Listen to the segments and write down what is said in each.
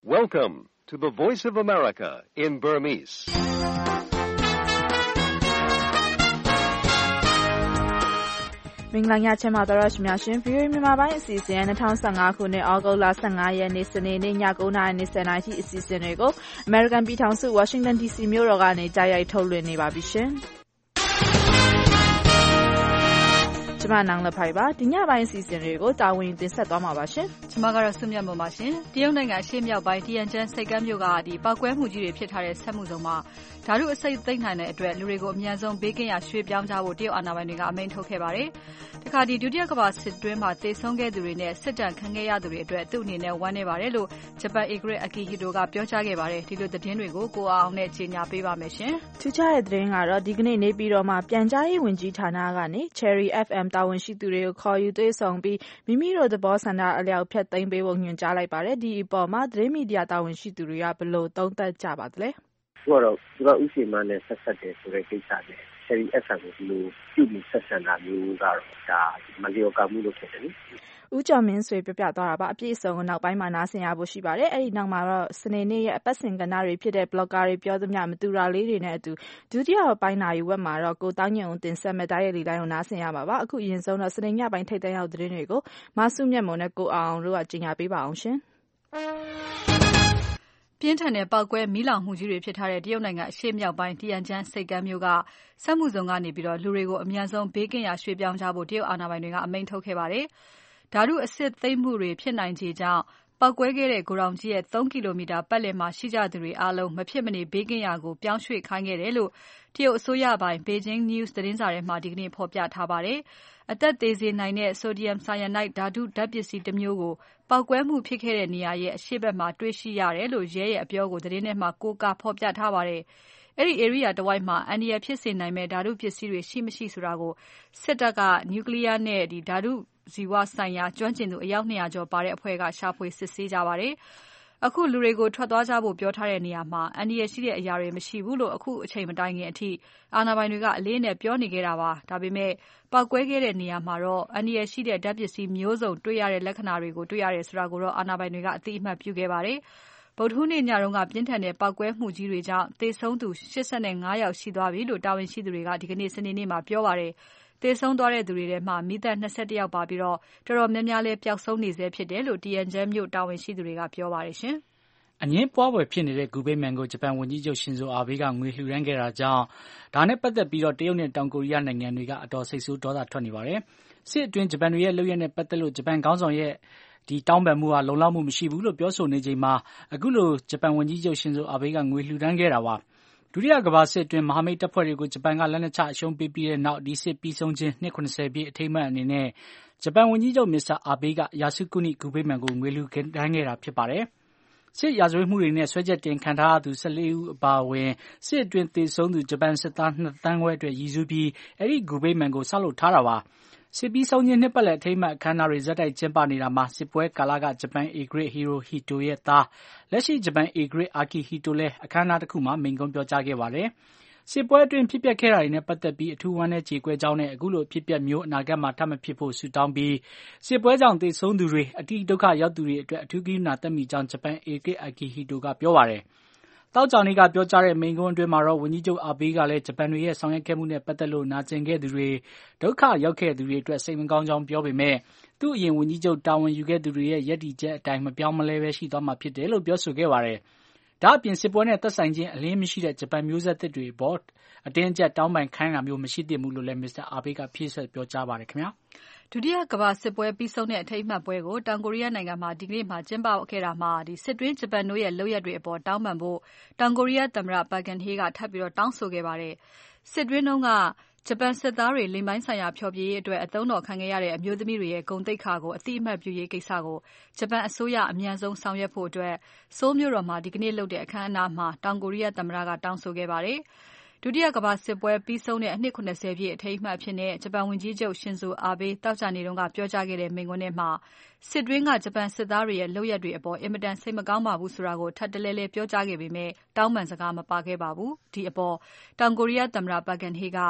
Welcome to the Voice of America in Burmese. ။မင်္ဂလာညချမ်းပါတော်ရရှိများရှင် VOA မြန်မာပိုင်းအစီအစဉ်2015ခုနှစ်ဩဂုတ်လ15ရက်နေ့စနေနေ့ည9:20နာရီထိအစီအစဉ်တွေကို American ပြည်ထောင်စု Washington DC မြို့တော်ကနေကြားရိုက်ထုတ်လွှင့်နေပါပြီရှင်။ကျမနန်းလဖိုင်ပါဒီညပိုင်းအစီအစဉ်တွေကိုတာဝန်တင်ဆက်သွားမှာပါရှင်ကျမကတော့စွမြတ်မပါရှင်တရုတ်နိုင်ငံအရှေ့မြောက်ပိုင်းတီယန်ကျန်းစိတ်ကမ်းမြို့ကပောက်ကွဲမှုကြီးတွေဖြစ်ထားတဲ့ဆက်မှုစုံမှာဓာတုအဆိပ်သိမ်းနိုင်တဲ့အတွက်လူတွေကိုအများဆုံးဘေးကင်းရာရွှေ့ပြောင်းကြဖို့တရုတ်အာဏာပိုင်တွေကအမိန့်ထုတ်ခဲ့ပါတယ်တခါဒုတိယကမ္ဘာစစ်တွင်းမှာသေဆုံးခဲ့သူတွေနဲ့စစ်တပ်ခံခဲ့ရသူတွေအတွက်သူ့အနေနဲ့ဝမ်းနည်းပါတယ်လို့ဂျပန်ဧကရာဇ်အာကီဟီတိုကပြောကြားခဲ့ပါတယ်ဒီလိုသတင်းတွေကိုကိုအောင်နဲ့ကြီးညာပေးပါမယ်ရှင်ထူးခြားတဲ့သတင်းကတော့ဒီကနေ့နေပြည်တော်မှာပြန်ကြားရေးဝန်ကြီးဌာနကနေ Cherry FM တာဝန်ရှိသူတွေကိုခေါ်ယူတွေ့ဆုံပြီးမိမိတို့သဘောဆန္ဒအလျောက်ဖျက်သိမ်းပေးဖို့ညွှန်ကြားလိုက်ပါတယ်ဒီအပေါ်မှာသတင်းမီဒီယာတာဝန်ရှိသူတွေကဘယ်လိုသုံးသပ်ကြပါသလဲသူကဥစီမန်းနဲ့ဆက်ဆက်တယ်ဆိုတဲ့ကိစ္စနဲ့ Cherry FM ကိုဒီလိုပြုပြီးဆက်ဆံတာမျိုးကတော့ဒါမလျော်ကမှုလို့ဖြစ်တယ်လေဦးကျော်မင်းဆွေပြပြသွားတာပါအပြည့်အစုံကိုနောက်ပိုင်းမှာနားဆင်ရဖို့ရှိပါတယ်အဲ့ဒီနောက်မှာတော့စနေနေ့ရဲ့အပတ်စဉ်ကဏ္ဍတွေဖြစ်တဲ့ blogger တွေပြောသမျှမတူတာလေးတွေနဲ့အတူဒုတိယပိုင်းနာရီဝက်မှာတော့ကိုတောင်းညံဦးတင်ဆက်မဲ့တိုင်းရဲ့လီတိုင်းကိုနားဆင်ရပါပါအခုအရင်ဆုံးတော့စနေညပိုင်းထိပ်တန်းရောက်သတင်းတွေကိုမဆုမြတ်မုံနဲ့ကိုအောင်တို့ကကြီးညာပေးပါအောင်ရှင်ပြင်းထန်တဲ့ပောက်ကွဲမီးလောင်မှုကြီးတွေဖြစ်ထားတဲ့တရုတ်နိုင်ငံအရှေ့မြောက်ပိုင်းတီယန်ကျန်းစိတ်ကမ်းမြို့ကစက်မှုဇုံကနေပြီးတော့လူတွေကိုအများဆုံးဘေးကင်းရာရွှေ့ပြောင်းကြဖို့တရုတ်အာဏာပိုင်တွေကအမိန့်ထုတ်ခဲ့ပါတယ်ဓာတုအစစ်သိမ်းမှုတွေဖြစ်နိုင်ခြေကြောင့်ပောက်ကွဲခဲ့တဲ့ဂိုဒေါင်ကြီးရဲ့3ကီလိုမီတာပတ်လည်မှာရှိကြသူတွေအားလုံးမဖြစ်မနေဘေးကင်းရာကိုပြောင်းရွှေ့ခိုင်းခဲ့တယ်လို့တရုတ်အစိုးရပိုင် Beijing News သတင်းစာထဲမှာဒီကနေ့ဖော်ပြထားပါတယ်အသက်သေစေနိုင်တဲ့ Sodium Cyanide ဓာတုဓာတ်ပစ္စည်းတစ်မျိုးကိုပောက်ကွဲမှုဖြစ်ခဲ့တဲ့နေရာရဲ့အရှေ့ဘက်မှာတွေ့ရှိရတယ်လို့ရဲရဲ့အပြောကိုသတင်းထဲမှာကိုးကားဖော်ပြထားပါတယ်အဲ့ဒီ area တဝိုက်မှာအန္တရာယ်ဖြစ်စေနိုင်မဲ့ဓာတုပစ္စည်းတွေရှိမရှိဆိုတာကိုစစ်တပ်ကနျူကလ িয়ার နဲ့ဓာတုဇီဝဆိုင်ရာကျွမ်းကျင်သူအယောက်200ကျော်ပါတဲ့အဖွဲ့ကရှာဖွေစစ်ဆေးကြပါတယ်အခုလူတွေကိုထွက်သွားကြဖို့ပြောထားတဲ့နေရာမှာအန္တရာယ်ရှိတဲ့အရာတွေမရှိဘူးလို့အခုအချိန်မတိုင်ခင်အထိအာဏာပိုင်တွေကအလေးနဲ့ပြောနေခဲ့တာပါဒါပေမဲ့ပောက်ကွဲခဲ့တဲ့နေရာမှာတော့အန္တရာယ်ရှိတဲ့ဓာတ်ပစ္စည်းမျိုးစုံတွေ့ရတဲ့လက္ခဏာတွေကိုတွေ့ရတယ်ဆိုတာကိုတော့အာဏာပိုင်တွေကအသိအမှတ်ပြုခဲ့ပါတယ်ဗုဒ္ဓဟူးနေ့ညတုန်းကပြင်းထန်တဲ့ပောက်ကွဲမှုကြီးတွေကြောင့်သေဆုံးသူ85ယောက်ရှိသွားပြီလို့တာဝန်ရှိသူတွေကဒီကနေ့စနေနေ့မှာပြောပါတယ်သေဆုံးသွားတဲ့သူတွေထဲမှာမိသက်21ယောက်ပါပြီးတော့တော်တော်များများလည်းပျောက်ဆုံးနေဆဲဖြစ်တယ်လို့တီယန်ကျန်းမြို့တာဝန်ရှိသူတွေကပြောပါတယ်ရှင်အငင်းပွားပွဲဖြစ်နေတဲ့ဂူဘိမန်ကိုဂျပန်ဝန်ကြီးချုပ်ရှင်ဇိုအာဘေးကငွေလှူဒန်းခဲ့တာကြောင့်ဒါနဲ့ပတ်သက်ပြီးတော့တရုတ်နဲ့တောင်ကိုရီးယားနိုင်ငံတွေကအတော်စိတ်ဆိုးဒေါသထွက်နေပါတယ်စစ်အတွင်းဂျပန်တွေရဲ့လုပ်ရက်နဲ့ပတ်သက်လို့ဂျပန်ခေါင်းဆောင်ရဲ့ဒီတောင်းပန်မှုဟာလုံလောက်မှုမရှိဘူးလို့ပြောဆိုနေချိန်မှာအခုလိုဂျပန်ဝန်ကြီးချုပ်ရှင်ဇိုအာဘေးကငွေလှူဒန်းခဲ့တာပါဒုတိယကမ္ဘာစစ်အတွင်းမဟာမိတ်တပ်ဖွဲ့တွေကိုဂျပန်ကလက်နက်ချအရှုံးပေးပြီးတဲ့နောက်ဒီစစ်ပြီးဆုံးခြင်းနှစ်90ပြည့်အထိမ်းအမှတ်အနေနဲ့ဂျပန်ဝန်ကြီးချုပ်မစ္စတာအာဘေးကယာစုကုနိဂူဘိမန်ကိုငွေလှူဒန်းခဲ့တာဖြစ်ပါတယ်စစ်ရာဇဝတ်မှုတွေနဲ့ဆွဲချက်တင်ခံထားရသူ14ဦးအပါအဝင်စစ်အတွင်းသေဆုံးသူဂျပန်စစ်သား2သန်းခွဲအတွက်ရည်စူးပြီးအဲ့ဒီဂူဘိမန်ကိုဆောက်လုပ်ထားတာပါစစ်ပြီးဆုံးခြင်းနှစ်ပတ်လည်အထိမ်းအမှတ်အခမ်းအနားတွေဇက်တိုက်ကျင်းပနေတာမှာစစ်ပွဲကာလကဂျပန်ဧကရာဇ်ဟီရိုဟီတိုရဲ့သားလက်ရှိဂျပန်ဧကရာဇ်အာကီဟီတိုလည်းအခမ်းအနားတစ်ခုမှာမိန့်ခွန်းပြောကြားခဲ့ပါတယ်စစ်ပွဲအတွင်းဖြစ်ပျက်ခဲ့တာတွေနဲ့ပတ်သက်ပြီးအထူးဝမ်းနည်းကြေကွဲကြောင်းနဲ့အခုလိုဖြစ်ပျက်မျိုးအနာဂတ်မှာထပ်မဖြစ်ဖို့ဆုတောင်းပြီးစစ်ပွဲကြောင့်သေဆုံးသူတွေအတိဒုက္ခရောက်သူတွေအတွက်အထူးကရုဏာသက်မိကြောင်းဂျပန်ဧကရာဇ်အာကီဟီတိုကပြောပါတယ်တောက်ကြောင်လေးကပြောကြားတဲ့မိန့်ခွန်းအတွင်းမှာတော့ဝန်ကြီးချုပ်အာဘေးကလည်းဂျပန်တွေရဲ့ဆောင်ရွက်ခဲ့မှုနဲ့ပတ်သက်လို့နာကျင်ခဲ့သူတွေဒုက္ခရောက်ခဲ့သူတွေအတွက်စိတ်မကောင်းကြောင်းပြောပေမဲ့သူ့အရင်ဝန်ကြီးချုပ်တာဝန်ယူခဲ့သူတွေရဲ့ရည်တည်ချက်အတိုင်းမပြောင်းမလဲပဲရှိသွားမှာဖြစ်တယ်လို့ပြောဆိုခဲ့ပါတယ်ဒါအပြင်စစ်ပွဲနဲ့သက်ဆိုင်ခြင်းအလင်းမရှိတဲ့ဂျပန်မျိုးဆက်သစ်တွေပေါ်အတင်းအကျပ်တောင်းပန်ခိုင်းတာမျိုးမရှိသင့်ဘူးလို့လည်းမစ္စတာအာဘေးကဖြည့်ဆွတ်ပြောကြားပါတယ်ခင်ဗျာဒုတိယကမ္ဘာစစ်ပွဲပြီးဆုံးတဲ့အထိမ်းအမှတ်ပွဲကိုတောင်ကိုရီးယားနိုင်ငံမှာဒီကနေ့မှာကျင်းပခဲ့တာမှာစစ်တွင်းဂျပန်တို့ရဲ့လုပ်ရက်တွေအပေါ်တောင်းပန်ဖို့တောင်ကိုရီးယားသမ္မတပါကင်ဟေးကထပ်ပြီးတော့တောင်းဆိုခဲ့ပါတယ်စစ်တွင်းတုန်းကဂျပန်စစ်သားတွေလိမ်ပိုင်းဆိုင်ရာဖျော်ဖြေရေးအတွက်အသုံးတော်ခံခဲ့ရတဲ့အမျိုးသမီးတွေရဲ့ဂုဏ်သိက္ခာကိုအတိအမှတ်ပြုရေးကိစ္စကိုဂျပန်အစိုးရအမြန်ဆုံးဆောင်ရွက်ဖို့အတွက်ဆိုးလ်မြို့တော်မှာဒီကနေ့လုပ်တဲ့အခမ်းအနားမှာတောင်ကိုရီးယားသမ္မတကတောင်းဆိုခဲ့ပါတယ်ဒုတိယကမ္ဘာစစ်ပွဲပြီးဆုံးတဲ့အနှစ်90ပြည့်အထိမ်းအမှတ်အဖြစ်နဲ့ဂျပန်ဝန်ကြီးချုပ်ရှင်ဇိုအာဘေးတောက်ကြနေတုန်းကပြောကြားခဲ့တဲ့မိန့်ခွန်းထဲမှာစစ်တွင်းကဂျပန်စစ်သားတွေရဲ့လုပ်ရက်တွေအပေါ်အင်မတန်စိတ်မကောင်းပါဘူးဆိုတာကိုထပ်တလဲလဲပြောကြားခဲ့ပေမဲ့တောင်းပန်စကားမပါခဲ့ပါဘူးဒီအပေါ်တောင်ကိုရီးယားသမ္မတပါကင်ဟေးက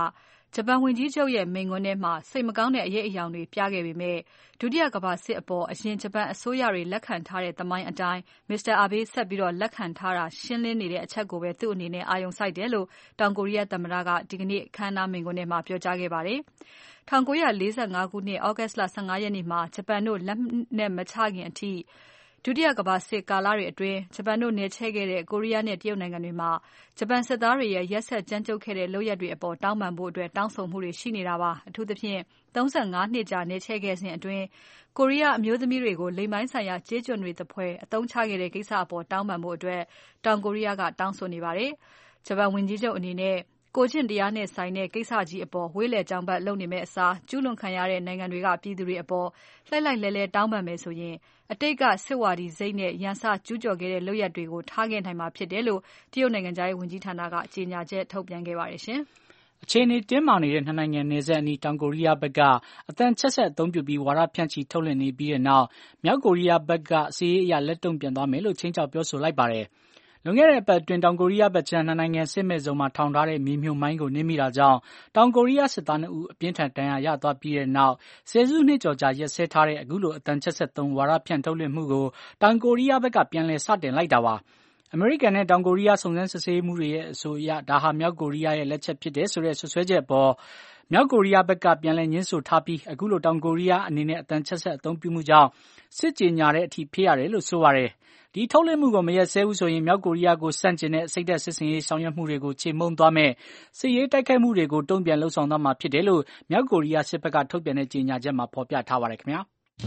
ဂျပန်ဝန်ကြီးချုပ်ရဲ့မိန့်ခွန်းထဲမှာစိတ်မကောင်းတဲ့အရေးအယောင်တွေပြခဲ့ပေမဲ့ဒုတိယကမ္ဘာစစ်အပေါ်အရင်ဂျပန်အစိုးရတွေလက်ခံထားတဲ့သမိုင်းအတိုင်း Mr. Abe ဆက်ပြီးလက်ခံထားတာရှင်းလင်းနေတဲ့အချက်ကိုပဲသူ့အနေနဲ့အာရုံစိုက်တယ်လို့တောင်ကိုရီးယားသမ္မတကဒီကနေ့အခမ်းအနားမိန့်ခွန်းထဲမှာပြောကြားခဲ့ပါတယ်။1945ခုနှစ် August လ 15 ရက်နေ့မှာဂျပန်တို့လက်နက်မချခင်အထိဒုတိယကမ္ဘာစစ်ကာလတွေအတွင်းဂျပန်တို့နယ်ချဲ့ခဲ့တဲ့ကိုရီးယားနဲ့တရုတ်နိုင်ငံတွေမှာဂျပန်စစ်သားတွေရဲ့ရက်စက်ကြမ်းကြုတ်ခဲ့တဲ့လုပ်ရပ်တွေအပေါ်တောင်းပန်ဖို့တောင်းဆိုမှုတွေရှိနေတာပါအထူးသဖြင့်35နှစ်ကြာနယ်ချဲ့ခဲ့စဉ်အတွင်းကိုရီးယားအမျိုးသမီးတွေကိုလိင်ပိုင်းဆိုင်ရာကြေးကျွန်တွေသဖွယ်အသုံးချခဲ့တဲ့ကိစ္စအပေါ်တောင်းပန်ဖို့တောင်ကိုရီးယားကတောင်းဆိုနေပါတယ်ဂျပန်ဝန်ကြီးချုပ်အနေနဲ့ကိုကျင့်တရားနဲ့ဆိုင်တဲ့ကိစ္စကြီးအပေါ်ဝေးလည်ကြောင်ပတ်လုပ်နေမဲ့အစားကျူးလွန်ခံရတဲ့နိုင်ငံတွေကပြည်သူတွေအပေါ်လှိုက်လှိုက်လဲလဲတောင်းပန်မယ်ဆိုရင်အတိတ်ကစစ်ဝါဒီစိတ်နဲ့ရန်စကျူးကျော်ခဲ့တဲ့လုပ်ရပ်တွေကိုထားခဲ့နိုင်မှာဖြစ်တယ်လို့တရုတ်နိုင်ငံသားရေးဝန်ကြီးဌာနကကြေညာချက်ထုတ်ပြန်ခဲ့ပါတယ်ရှင်။အခြေအနေတင်းမာနေတဲ့နှစ်နိုင်ငံနယ်စပ်အနီးတောင်ကိုရီးယားဘက်ကအသံချဲ့စက်အသုံးပြုပြီးဝါဒဖြန့်ချီထုတ်လွှင့်နေပြီးတဲ့နောက်မြောက်ကိုရီးယားဘက်ကစစ်ရေးအရလက်တုံ့ပြန်သွားမယ်လို့ချိန်ချောက်ပြောဆိုလိုက်ပါတယ်။လွန်ခဲ့တဲ့အပတ်အတွင်းတောင်ကိုရီးယားဘက်ခြမ်းနှစ်နိုင်ငံစစ်မဲ့ဇုံမှာထောင်ထားတဲ့မြေမြှုပ်မိုင်းကိုနင်းမိတာကြောင့်တောင်ကိုရီးယားစစ်သား2ဦးအပြင်းထန်ဒဏ်ရာရသွားပြီးတဲ့နောက်ဆယ်စုနှစ်ကျော်ကြာရက်စဲထားတဲ့အခုလိုအသံချက်ဆက်သုံးဝါဒဖြန့်ထုတ်လွှင့်မှုကိုတောင်ကိုရီးယားဘက်ကပြန်လည်စတင်လိုက်တာပါ။အမေရိကန်နဲ့တောင်ကိုရီးယားစုံစမ်းစစ်ဆေးမှုတွေရဲ့အဆိုအရဒါဟာမြောက်ကိုရီးယားရဲ့လက်ချက်ဖြစ်တယ်ဆိုတဲ့ဆွဆွဲချက်ပေါ်မြောက်ကိုရီးယားဘက်ကပြန်လည်ညှင်းဆိုထားပြီးအခုလိုတောင်ကိုရီးယားအနေနဲ့အသံချက်ဆက်အသုံးပြုမှုကြောင့်စစ်ကြေညာတဲ့အထိဖြစ်ရတယ်လို့ဆိုပါတယ်။ဒီထုတ်လွှင့်မှုကိုမရက်စဲဘူးဆိုရင်မြောက်ကိုရီးယားကိုစန့်ကျင်တဲ့စိတ်သက်စစ်စင်ရေးဆောင်ရွက်မှုတွေကိုချေမှုန်းသွားမယ်စစ်ရေးတိုက်ခိုက်မှုတွေကိုတုံ့ပြန်လှုပ်ဆောင်သွားမှာဖြစ်တယ်လို့မြောက်ကိုရီးယားစစ်ဘက်ကထုတ်ပြန်တဲ့ကြေညာချက်မှာဖော်ပြထားပါတယ်ခင်ဗျာ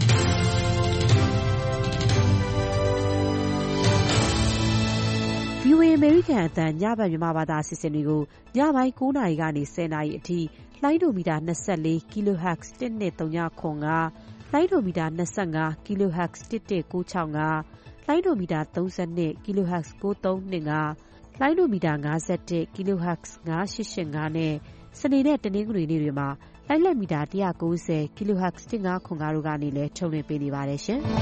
။ VOA အမေရိကန်အသံညဘက်မြန်မာဘာသာအစီအစဉ်တွေကိုညပိုင်း9:00 နာရီကနေ 10:00 နာရီအထိလိုင်းဒိုမီတာ24 kHz 12395လိုင်းဒိုမီတာ25 kHz 11965လိုင်းဒိုမီတာ32 kHz 9325လိုင်းဒိုမီတာ51 kHz 9885နဲ့စနေနဲ့တနင်္ဂနွေနေ့တွေမှာလိုင်းလက်မီတာ190 kHz 1505တို့ကနေလည်းထုတ်လွှင့်ပေးနေပါတယ်ရှင်။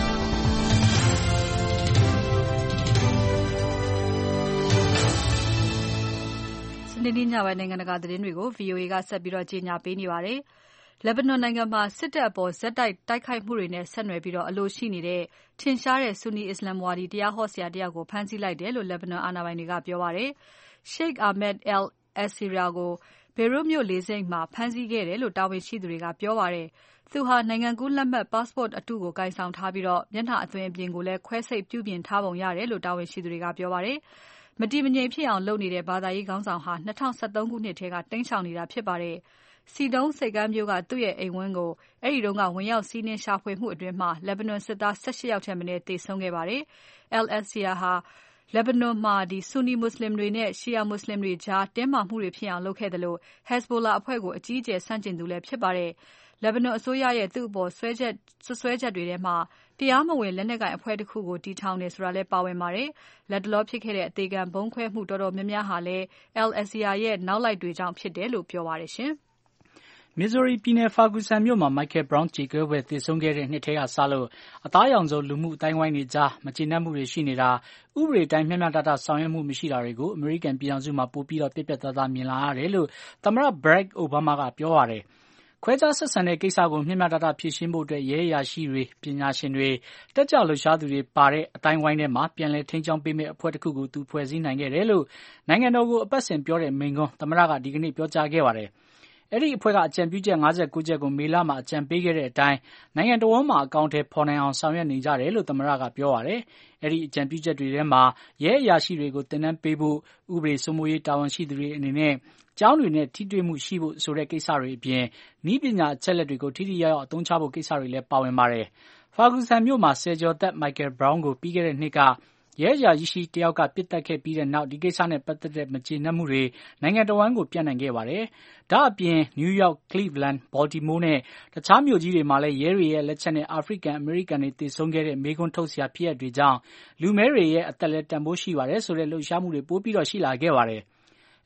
စနေနေ့ညပိုင်းနိုင်ငံတကာသတင်းတွေကို VOA ကဆက်ပြီးကြေညာပေးနေပါတယ်။လက်ဘနွန်နိုင်ငံမှာစစ်တပ်အပေါ်ဇက်တိုက်တိုက်ခိုက်မှုတွေနဲ့ဆက်နွယ်ပြီးအလိုရှိနေတဲ့ထင်ရှားတဲ့ဆူနီအစ္စလာမ်ဝါဒီတရားဟောဆရာတယောက်ကိုဖမ်းဆီးလိုက်တယ်လို့လက်ဘနွန်အာဏာပိုင်တွေကပြောပါတယ်။ Sheikh Ahmed al-Asira ကိုဘေရွတ်မြို့လေဆိပ်မှာဖမ်းဆီးခဲ့တယ်လို့တာဝန်ရှိသူတွေကပြောပါတယ်။သူဟာနိုင်ငံကူးလက်မှတ် passport အတုကိုကိုင်ဆောင်ထားပြီးမျက်နှာအသွင်အပြင်ကိုလည်းခွဲစိတ်ပြုပြင်ထားပုံရတယ်လို့တာဝန်ရှိသူတွေကပြောပါတယ်။မတည်မငြိမ်ဖြစ်အောင်လုပ်နေတဲ့ဘာသာရေးခေါင်းဆောင်ဟာ2013ခုနှစ်ထဲကတိမ်းရှောင်နေတာဖြစ်ပါတယ်။စီဒုံးစိတ်ကမ်းမြို့ကသူ့ရဲ့အိမ်ဝန်းကိုအဲဒီတုန်းကဝင်ရောက်စီးနင်းရှာဖွေမှုအတွင်းလက်ဘနွန်စစ်သား18ယောက်ထက်မနည်းသေဆုံးခဲ့ပါတယ်။ al-Asira ဟာလက်ဘနွန်မှာဆူနီမွတ်စလင်တွေနဲ့ရှီယာမွတ်စလင်တွေကြားတင်းမာမှုတွေဖြစ်အောင်လုပ်ခဲ့တယ်လို့ Hezbollah အဖွဲ့ကိုအကြီးအကျယ်ဆန့်ကျင်သူလည်းဖြစ်ပါတယ်။လက်ဘနွန်အစိုးရရဲ့သူ့အပေါ်စွပ်စွဲချက်တွေထဲမှာတရားမဝင်လက်နက်ကိုင်အဖွဲ့တစ်ခုကိုတည်ထောင်တယ်ဆိုတာလည်းပါဝင်ပါတယ်။လက်တလောဖြစ်ခဲ့တဲ့အသေးခံဗုံးခွဲမှုတော်တော်များများဟာလည်း al-Asira ရဲ့နောက်လိုက်တွေကြောင့်ဖြစ်တယ်လို့ပြောပါတယ်ရှင်။မစ်ဇိုရီပြည်နယ် Ferguson မြို့မှာ Michael Brown ကြေကွဲပွဲသေဆုံးခဲ့တဲ့နှစ်ထဲကစလို့အသားရောင်ဆုံးလူမှုအတိုင်းဝိုင်းတွေကြားမကျေနပ်မှုတွေရှိနေတာဥပဒေတိုင်းမျှမျှတတဆောင်ရွက်မှုမရှိတာတွေကိုအမေရိကန်ပြည်ထောင်စုမှာပိုပြီးပြတ်ပြတ်သားသားမြင်လာရတယ်လို့သမ္မတ Barack Obama ကပြောပါတယ်။ခွဲခြားဆက်ဆံတဲ့ကိစ္စကိုမျှမျှတတဖြေရှင်းဖို့ရဲအရာရှိတွေပညာရှင်တွေတက်ကြွလှုပ်ရှားသူတွေပါတဲ့အတိုင်းဝိုင်းထဲမှာပြန်လည်ထိန်းကျောင်းပေးမယ့်အဖွဲ့တစ်ခုကိုသူဖွဲ့စည်းနိုင်ခဲ့တယ်လို့နိုင်ငံတော်ကိုအပတ်စဉ်ပြောတဲ့မိန့်ခွန်းသမ္မတကဒီကနေ့ပြောကြားခဲ့ပါတယ်။အဲ့ဒီအဖွဲ့ကအကြံပြုချက်59ချက်ကိုမေလမှာအကြံပေးခဲ့တဲ့အတိုင်းနိုင်ငံတော်ဝန်မှာအကောင့်ထဲပေါ်နိုင်အောင်ဆောင်ရွက်နေကြတယ်လို့သမ္မတကပြောပါတယ်။အဲ့ဒီအကြံပြုချက်တွေထဲမှာရဲအရာရှိတွေကိုတင်နန်းပေးဖို့ဥပဒေစိုးမိုးရေးတာဝန်ရှိသူတွေအနေနဲ့ကျောင်းတွေနဲ့ထိတွေ့မှုရှိဖို့ဆိုတဲ့ကိစ္စတွေအပြင်နည်းပညာအချက်လက်တွေကိုထိထိရောက်ရောက်အသုံးချဖို့ကိစ္စတွေလည်းပါဝင်ပါတယ်။ Ferguson မြို့မှာဆယ်ကျော်သက် Michael Brown ကိုပြီးခဲ့တဲ့နှစ်ကရဲအရာရှိတယောက်ကပစ်တက်ခဲ့ပြီးတဲ့နောက်ဒီကိစ္စနဲ့ပတ်သက်တဲ့မကျေနပ်မှုတွေနိုင်ငံတော်ဝန်ကိုပြန့်နှံ့ခဲ့ပါတယ်။ဒါ့အပြင် New York, Cleveland, Baltimore နဲ့တခြားမြို့ကြီးတွေမှာလည်းရဲတွေရဲ့လက်ချက်နဲ့အာဖရိကန်အမေရိကန်တွေသေဆုံးခဲ့တဲ့မေးခွန်းထုတ်စရာဖြစ်ရပ်တွေကြောင့်လူမဲတွေရဲ့အသက်လည်းတန်ဖိုးရှိပါတယ်ဆိုတဲ့လှုပ်ရှားမှုတွေပိုပြီးရှိလာခဲ့ပါတယ်။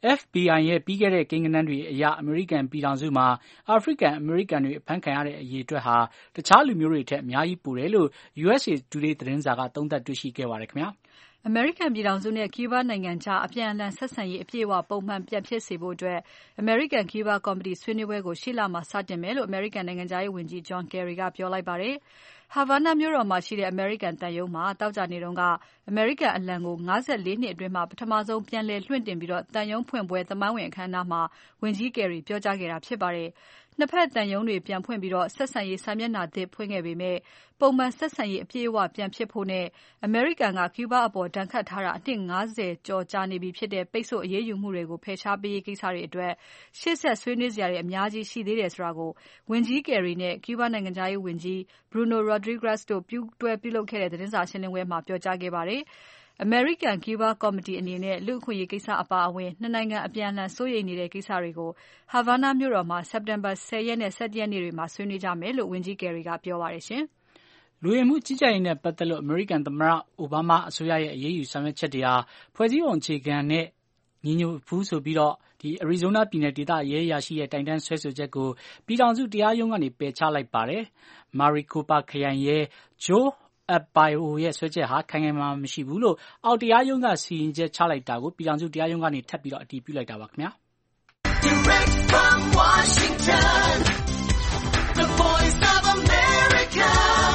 FBI ရဲ့ပြီးခဲ့တဲ့ကိန်းဂဏန်းတွေအရအမေရိကန်ပြည်ထောင်စုမှာအာဖရိကန်အမေရိကန်တွေအဖမ်းခံရတဲ့အရေအတွက်ဟာတခြားလူမျိုးတွေထက်အများကြီးပိုတယ်လို့ USA Today သတင်းစာကသုံးသပ်တွေ့ရှိခဲ့ပါတယ်ခင်ဗျာ။အမေရိကန်ပြည်ထောင်စုနဲ့ကျူးဘားနိုင်ငံကြားအပြန်အလှန်ဆက်ဆံရေးအပြည့်အဝပုံမှန်ပြန်ဖြစ်စေဖို့အတွက်အမေရိကန်ကျူးဘားကော်မတီဆွေးနွေးပွဲကိုရှေ့လမှာစတင်မယ်လို့အမေရိကန်နိုင်ငံခြားရေးဝန်ကြီး John Kerry ကပြောလိုက်ပါတယ်။ Havana မြို့တော်မှာရှိတဲ့အမေရိကန်သံရုံးမှာသောကြာနေ့ကအမေရိကန်အလံကို54နှစ်အတွင်းမှာပထမဆုံးပြန်လည်လွှင့်တင်ပြီးသံရုံးဖွင့်ပွဲသမိုင်းဝင်အခမ်းအနားမှာဝန်ကြီး Kerry ပြောကြားခဲ့တာဖြစ်ပါတယ်။နှစ်ဖက်သံရုံးတွေပြန်ဖွင့်ပြီးဆက်ဆံရေးစာမျက်နှာသစ်ဖွင့်ခဲ့ပေမဲ့ပုံမှန်ဆက်ဆံရေးအပြည့်အဝပြန်ဖြစ်ဖို့နဲ့အမေရိကန်ကကျူးဘားအပေါ်ဒဏ်ခတ်ထားတာအနှစ်50ကျော်ကြာနေပြီဖြစ်တဲ့ပိတ်ဆို့အရေးယူမှုတွေကိုဖယ်ရှားပေးရေးကိစ္စတွေအတွက်ရှေ့ဆက်ဆွေးနွေးစရာတွေအများကြီးရှိသေးတယ်ဆိုတာကိုဝန်ကြီး Kerry နဲ့ကျူးဘားနိုင်ငံခြားရေးဝန်ကြီး Bruno Rodriguez တို့ပူးတွဲပြုလုပ်ခဲ့တဲ့သတင်းစာရှင်းပွဲမှာပြောကြားခဲ့ပါတယ်။ အမေရိကန်ကျူးဘားကော်မတီအနေနဲ့လူ့အခွင့်အရေးကိစ္စအပါအဝင်နှစ်နိုင်ငံအပြန်အလှန်စိုးရိမ်နေတဲ့ကိစ္စတွေကို Havana မြို့တော်မှာစက်တင်ဘာ10ရက်နဲ့11ရက်နေ့တွေမှာဆွေးနွေးကြမယ်လို့ဝန်ကြီး Kerry ကပြောပါတယ်ရှင်။လူဝင်မှုကြီးကြပ်ရေးနဲ့ပတ်သက်လို့အမေရိကန်သမ္မတအိုဘားမားအစိုးရရဲ့အရေးယူဆောင်ရွက်ချက်တွေဟာဖွဲ့စည်းပုံအခြေခံနဲ့ညီညွတ်ဘူးဆိုပြီးArizona ပြည်နယ်ဒေသရဲအရာရှိရဲ့တိုင်တန်းစွဲဆိုချက်ကိုပြည်ထောင်စုတရားရုံးကနေပယ်ချလိုက်ပါတယ်။ Maricopa ခရိုင်ရဲ Joe Arpaio ရဲ့စွဲချက်ဟာခိုင်ခိုင်မာမာမရှိဘူးလို့အောက်တရားရုံးကစီရင်ချက်ချလိုက်တာကိုပြည်ထောင်စုတရားရုံးကနေထပ်ပြီးအတည်ပြုလိုက်တာပါခင်ဗျာ။ Direct from Washington, the Voice of America,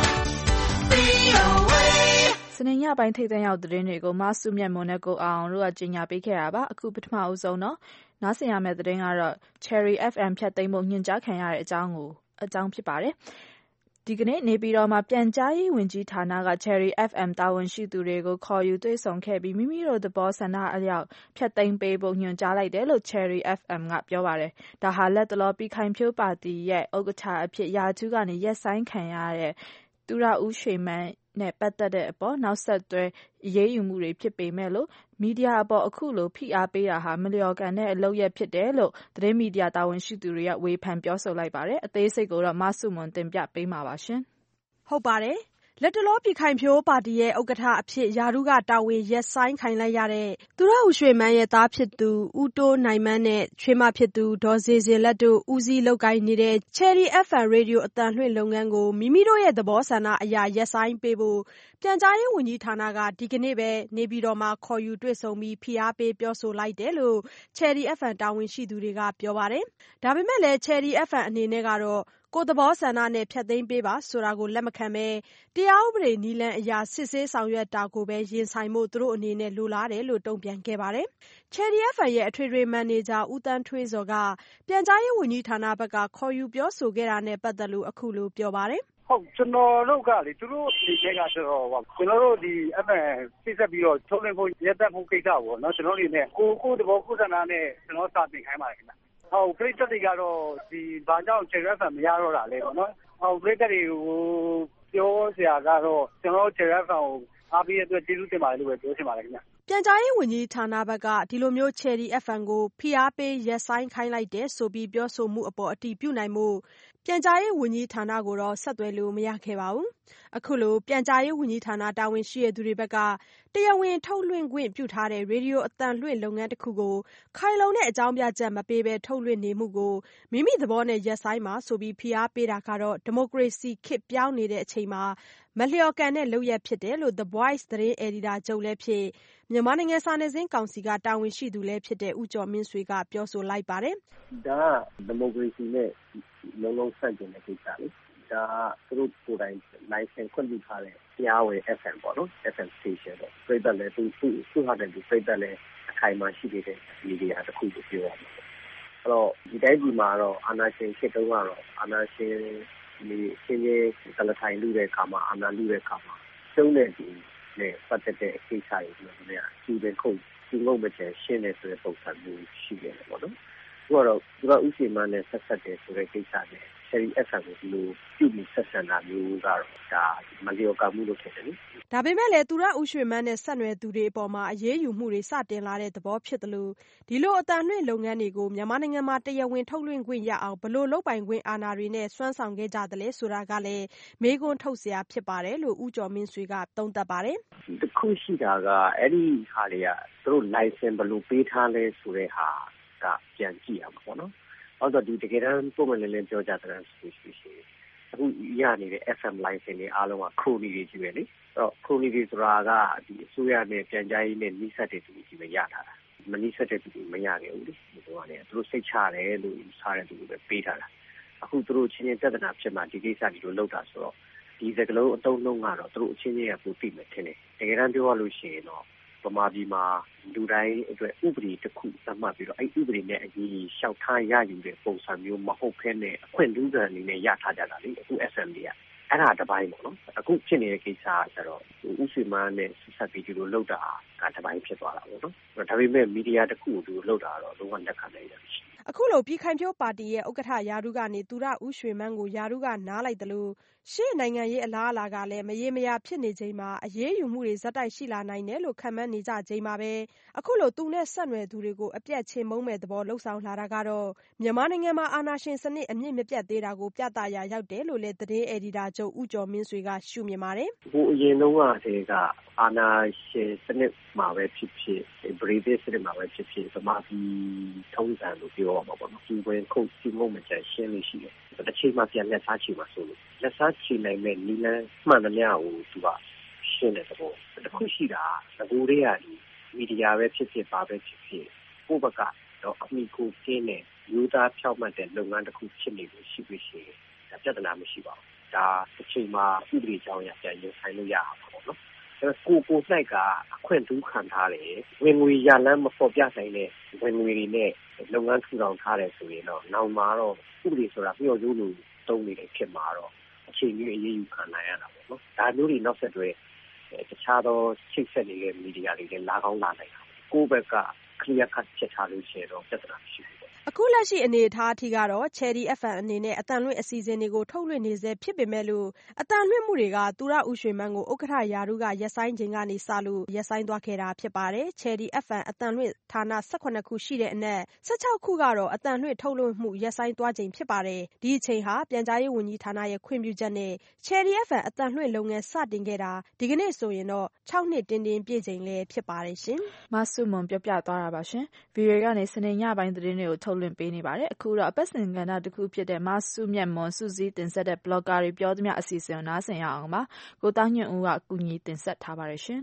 VOA စနေညပိုင်းထိပ်တန်းရောက်သတင်းတွေကိုမဆုမြတ်မွန်နဲ့ကိုအောင်တို့ကကြီးညာပေးခဲ့တာပါအခုပထမအဦးဆုံးတော့နားဆင်ရမယ့်သတင်းကတော့ Cherry FM ဖြတ်သိမ်းဖို့ညွှန်ကြားခံရတဲ့အကြောင်းဖြစ်ပါတယ်ဒီကနေ့နေပြည်တော်မှာပြန်ကြားရေးဝန်ကြီးဌာနက Cherry FM တာဝန်ရှိသူတွေကိုခေါ်ယူတွေ့ဆုံခဲ့ပြီးမိမိတို့သဘောဆန္ဒအလျောက်ဖြတ်သိမ်းပေးဖို့ညွှန်ကြားလိုက်တယ်လို့ Cherry FM ကပြောပါတယ်။ဒါဟာလက်တလောပြည်ခိုင်ဖြိုးပါတီရဲ့ဥက္ကဋ္ဌအဖြစ်ရာထူးကနေရပ်ဆိုင်းခံရတဲ့သူရဦးရွှေမန်းနဲ့ပတ်သက်တဲ့အပေါ်နောက်ဆက်တွဲအရေးယူမှုတွေဖြစ်ပေမဲ့လို့မီဒီယာအပေါ်အခုလိုဖိအားပေးတာဟာမလျော်ကန်တဲ့အလုပ်ရပ်ဖြစ်တယ်လို့သတင်းမီဒီယာတာဝန်ရှိသူတွေကဝေဖန်ပြောဆိုလိုက်ပါတယ်။အသေးစိတ်ကိုတော့မဆုမွန်တင်ပြပေးမှာပါရှင်။ဟုတ်ပါတယ်။လက်တလောပြည်ခိုင်ဖြိုးပါတီရဲ့ဥက္ကဋ္ဌအဖြစ်ရာထူးကတာဝန်ရပ်ဆိုင်းခံလိုက်ရတဲ့သူရဦးရွှေမန်းရဲ့သားဖြစ်သူဦးတိုးနိုင်မန်းနဲ့ချွေးမဖြစ်သူဒေါ်ဇေဇင်လက်တို့ဦးစီးလုပ်ကိုင်နေတဲ့ Cherry FM ရေဒီယိုအသံလွှင့်လုပ်ငန်းကိုမိမိတို့ရဲ့သဘောဆန္ဒအရရပ်ဆိုင်းပေးဖို့ပြန်ကြားရေးဝန်ကြီးဌာနကဒီကနေ့ပဲနေပြည်တော်မှာခေါ်ယူတွေ့ဆုံပြီးဖိအားပေးပြောဆိုလိုက်တယ်လို့ Cherry FM တာဝန်ရှိသူတွေကပြောပါတယ်။ဒါပေမဲ့လည်း Cherry FM အနေနဲ့ကတော့ကိုယ်သဘောဆန္ဒနဲ့ဖျက်သိမ်းပေးပါဆိုတာကိုလက်မခံဘဲတရားဥပဒေနည်းလမ်းအရစစ်ဆေးဆောင်ရွက်တာကိုပဲရင်ဆိုင်ဖို့သူတို့အနေနဲ့လိုလားတယ်လို့တုံ့ပြန်ခဲ့ပါတယ်။ Cherry FM ရဲ့အထွေထွေမန်နေဂျာဦးသန်းထွေးဇော်ကပြန်ကြားရေးဝန်ကြီးဌာနဘက်ကခေါ်ယူပြောဆိုခဲ့တာနဲ့ပတ်သက်လို့အခုလိုပြောပါတယ်။ဟုတ်ကျွန်တော်တို့ကလေသူတို့အနေနဲ့ကကျွန်တော်တို့ဒီ FM စိတ်ဆက်ပြီးတော့ထုတ်လွှင့်ဖို့ရပ်တန့်ဖို့ကိစ္စပေါ့နော်ကျွန်တော်တို့အနေနဲ့ကိုသဘောကိုဆန္ဒနဲ့ကျွန်တော်စာတင်ခိုင်းပါတယ်ခင်ဗျ။ဟုတ်ပြည်သက်တွေကတော့ဒီဘာကြောင့် Cherry FM မရတော့တာလဲပေါ့နော်။ဟုတ်ပြည်သက်တွေကိုပြောစရာကတော့ကျွန်တော် Cherry FM ကိုအားပေးတဲ့အတွက်ကျေးဇူးတင်ပါတယ်လို့ပဲပြောချင်ပါတယ်ခင်ဗျ။ပြန်ကြားရေးဝန်ကြီးဌာနဘက်ကဒီလိုမျိုး Cherry FM ကိုဖိအားပေးရပ်ဆိုင်းခိုင်းလိုက်တယ်ဆိုပြီးပြောဆိုမှုအပေါ်အတည်ပြုနိုင်မှုပြန်ကြားရေးဝန်ကြီးဌာနကိုတော့ဆက်သွယ်လို့မရခဲ့ပါဘူး။အခုလိုပြန်ကြားရေးဝန်ကြီးဌာနတာဝန်ရှိတဲ့သူတွေဘက်ကတရားဝင်ထုတ်လွှင့်ခွင့်ပြုထားတဲ့ရေဒီယိုအသံလွှင့်လုပ်ငန်းတစ်ခုကိုခိုင်လုံတဲ့အကြောင်းပြချက်မပေးဘဲထုတ်လွှင့်နေမှုကိုမိမိသဘောနဲ့ရပ်ဆိုင်းပါဆိုပြီးဖိအားပေးတာကတော့ဒီမိုကရေစီခေတ်ပြောင်းနေတဲ့အချိန်မှာမလျော်ကန်တဲ့လုပ်ရပ်ဖြစ်တယ်လို့ The Voice သတင်းအယ်ဒီတာချုပ်လည်းဖြစ်မြန်မာနိုင်ငံစာနယ်ဇင်းကောင်စီကတာဝန်ရှိသူလည်းဖြစ်တဲ့ဦးကျော်မင်းဆွေကပြောဆိုလိုက်ပါတယ်။ဒါကဒီမိုကရေစီနဲ့လုံးလုံးဆန့်ကျင်တဲ့ကိစ္စလေ။ဒါသူတို့ကိုယ်တိုင်လိုင်စင်ခွင့်ပြုထားတဲ့တရားဝင် FM ပေါ့နော် FM station တော့ပြည်သက်လည်းသူဟာတဲ့ပြည်သက်လည်းအခိုင်အမာရှိနေတဲ့မီဒီယာတစ်ခုကိုပြောရမှာ။အဲ့တော့ဒီတိုင်းဒီမှာတော့အာဏာရှင်ခေတ်တုန်းကတော့အာဏာရှင်ဒီရှင်းကလထိုင်လူတဲ့အခါမှာအာဏာလူတဲ့အခါမှာကျုံးတဲ့ဒီနဲ့ပတ်သက်တဲ့ကိစ္စတွေကျွန်တော်တို့ကကျူးတဲ့ခုတ်ကျူးလို့မချင်ရှင်းနေဆိုတဲ့ပုံစံမျိုးရှိနေတယ်ပေါ့နော်။သူကတော့ဥရှိမန်းနဲ့ဆက်ဆက်တယ်ဆိုတဲ့ကိစ္စနဲ့ Cherry FM ကိုဒီလိုပြုပြီးဆက်ဆံတာမျိုးကတော့ဒါမလျော်ကန်မှုလို့ဖြစ်တယ်လေ။ဒါပေမဲ့လည်းသူရဦးရွှေမန်းနဲ့ဆက်နွယ်သူတွေအပေါ်မှာအရေးယူမှုတွေစတင်လာတဲ့သဘောဖြစ်တယ်လို့ဒီလိုအတန်လွင့်လုပ်ငန်းတွေကိုမြန်မာနိုင်ငံမှာတရားဝင်ထုတ်လွှင့်ခွင့်ရအောင်ဘလို့လုပ်ပိုင်ခွင့်အာဏာတွေနဲ့စွမ်းဆောင်ခဲ့ကြတယ်လဲဆိုတာကလည်းမေးခွန်းထုတ်စရာဖြစ်ပါတယ်လို့ဦးကျော်မင်းဆွေကသုံးသပ်ပါတယ်။တခုရှိတာကအဲ့ဒီဟာတွေကသူတို့ license ဘလို့ပေးထားလဲဆိုတဲ့ဟာကပြန်ကြည့်ရမှာပေါ့နော်။အဲ့တော့ဒီတကယ်တမ်းပုံမှန်လည်းပြောကြတဲ့ဆိုရှင်အခုရနေတဲ့ FM license တွေအားလုံးကခရိုနီတွေကြီးပဲလေ။အဲ့တော့ခရိုနီတွေဆိုတာကဒီအစိုးရနဲ့ပြန်ကြားရေးနဲ့နှိစက်တဲ့သူတွေကြီးပဲရထားတာ။မနှိစက်တဲ့သူတွေမရခဲ့ဘူးလေ။ဒီတော့လည်းသူတို့စိတ်ချတယ်လို့စားတဲ့သူတွေပဲပေးထားတာ။အခုသူတို့ချင်းချင်းပြဿနာဖြစ်မှဒီကိစ္စဒီလိုလုပ်တာဆိုတော့ဒီစကလုံးအတုံးလုံးကတော့သူတို့အချင်းချင်းကပိုသိမယ်ထင်တယ်။တကယ်တမ်းပြောရလို့ရှိရင်တော့ဗမာပြည်မှာလူတိုင်းအတွက်ဥပဒေတစ်ခုသတ်မှတ်ပြီးတော့အဲ့ဥပဒေနဲ့အညီလျှောက်ထားရယူတဲ့ပုံစံမျိုးမဟုတ်ဘဲနဲ့အခွင့်အရေးအနေနဲ့ရထားကြတာလေအခု SMD ကအဲ့ဒါတစ်ပိုင်းပေါ့နော်အခုဖြစ်နေတဲ့ကိစ္စကကျတော့ဥစီမန်းနဲ့ဆက်ပြီးဒီလိုလုပ်တာကတစ်ပိုင်းဖြစ်သွားတာပေါ့နော်ဒါပေမဲ့မီဒီယာတစ်ခုကိုဒီလိုလုပ်တာတော့လုံးဝလက်ခံနိုင်တယ်အခုလိုပြည်ခိုင်ဖြိုးပါတီရဲ့ဥက္ကဋ္ဌရာထူးကနေသူရဦးရွှေမန်းကိုရာထူးကနားလိုက်တယ်လို့ရှေ့နိုင်ငံရေးအလားအလာကလည်းမရေမရာဖြစ်နေချိန်မှာအရေးယူမှုတွေဇက်တိုက်ရှိလာနိုင်တယ်လို့ခန့်မှန်းနေကြချိန်မှာပဲအခုလိုသူနဲ့ဆက်နွယ်သူတွေကိုအပြတ်ချေမှုန်းမဲ့သဘောလှုပ်ဆောင်လာတာကတော့မြန်မာနိုင်ငံမှာအာဏာရှင်စနစ်အမြင့်မပြတ်သေးတာကိုပြသရာရောက်တယ်လို့လည်းသတင်းအယ်ဒီတာချုပ်ဦးကျော်မင်းဆွေကရှုမြင်ပါတယ်။ဟိုအရင်တုန်းကတည်းကအာဏာရှင်စနစ်မှာပဲဖြစ်ဖြစ်ဗြိတိန်စနစ်မှာပဲဖြစ်ဖြစ်ဗမာပြည်ထုံးစံလို့ပြောရမှာပေါ့နော်ဒီဝင်ခုတ်စီမုံမချရှင်းလို့ရှိတယ်တစ်ချိန်မှပြန်လက်စားချေမှာဆိုလို့လက်စားချေနိုင်မဲ့နီလန်းမှန်သမျှကိုသူကရှင်းတဲ့သဘောတစ်ခုရှိတာငကိုတွေကဒီမီဒီယာပဲဖြစ်ဖြစ်ပါပဲဖြစ်ဖြစ်ကိုယ့်ဘက်ကတော့အမိကိုကျင်းတဲ့ယူသားဖြောက်မှတ်တဲ့လုပ်ငန်းတစ်ခုဖြစ်နေလို့ရှိပြီးရှိဒါပြဿနာမရှိပါဘူးဒါတစ်ချိန်မှဥပဒေကြောင်းရပြန်ရင်ဆိုင်လို့ရအောင်ပေါ့နော်ကို၌ကအခွင့်အရေးခံထားတယ်ဝင်ငွေရလမ်းမဖော်ပြနိုင်တဲ့ဝင်ငွေတွေနဲ့လုပ်ငန်းထူထောင်ထားတယ်ဆိုရင်တော့နောက်မှာတော့ဥပဒေဆိုတာမျှော်ကြိုးလို့တုံးနေတဲ့ဖြစ်မှာတော့အချိန်ကြီးအရေးယူခံနိုင်ရတာပေါ့နော်ဒါမျိုးတွေနောက်ဆက်တွဲတခြားသောချိတ်ဆက်နေတဲ့မီဒီယာတွေလည်းလာကောင်းလာနိုင်တာကိုယ့်ဘက်က clear cut ဖြစ်ထားလို့ရှိရင်တော့ပြဿနာမရှိဘူးအခုလက်ရှိအနေအထားအထိကတော့ Cherry FM အနေနဲ့အတန်လွင့်အစီအစဉ်တွေကိုထုတ်လွှင့်နေစေဖြစ်ပေမဲ့လို့အတန်လွင့်မှုတွေကသူရဦးရွှေမန်းကိုဥက္ကဋ္ဌရာထူးကရပ်ဆိုင်းခြင်းကနေစလို့ရပ်ဆိုင်းသွားခဲ့တာဖြစ်ပါတယ်။ Cherry FM အတန်လွင့်ဌာန18ခုရှိတဲ့အနက်16ခုကတော့အတန်လွင့်ထုတ်လွှင့်မှုရပ်ဆိုင်းသွားခြင်းဖြစ်ပါတယ်။ဒီအချိန်ဟာပြန်ကြားရေးဝန်ကြီးဌာနရဲ့ခွင့်ပြုချက်နဲ့ Cherry FM အတန်လွင့်လုပ်ငန်းစတင်ခဲ့တာဒီကနေ့ဆိုရင်တော့6နှစ်တင်းပြည့်ချိန်လည်းဖြစ်ပါတယ်ရှင်။မဆုမွန်ပြောပြသွားတာပါရှင်။ VOA ကနေစနေညပိုင်းသတင်းတွေကိုထုတ်လွှင့်ပေးနေပါတယ်အခုတော့အပတ်စဉ်ကဏ္ဍတစ်ခုဖြစ်တဲ့မဆုမြတ်မွန်စုစည်းတင်ဆက်တဲ့ blogger တွေပြောသမျှအစီအစဉ်ကိုနားဆင်ရအောင်ပါကိုသားညွန့်ဦးကကူညီတင်ဆက်ထားပါတယ်ရှင်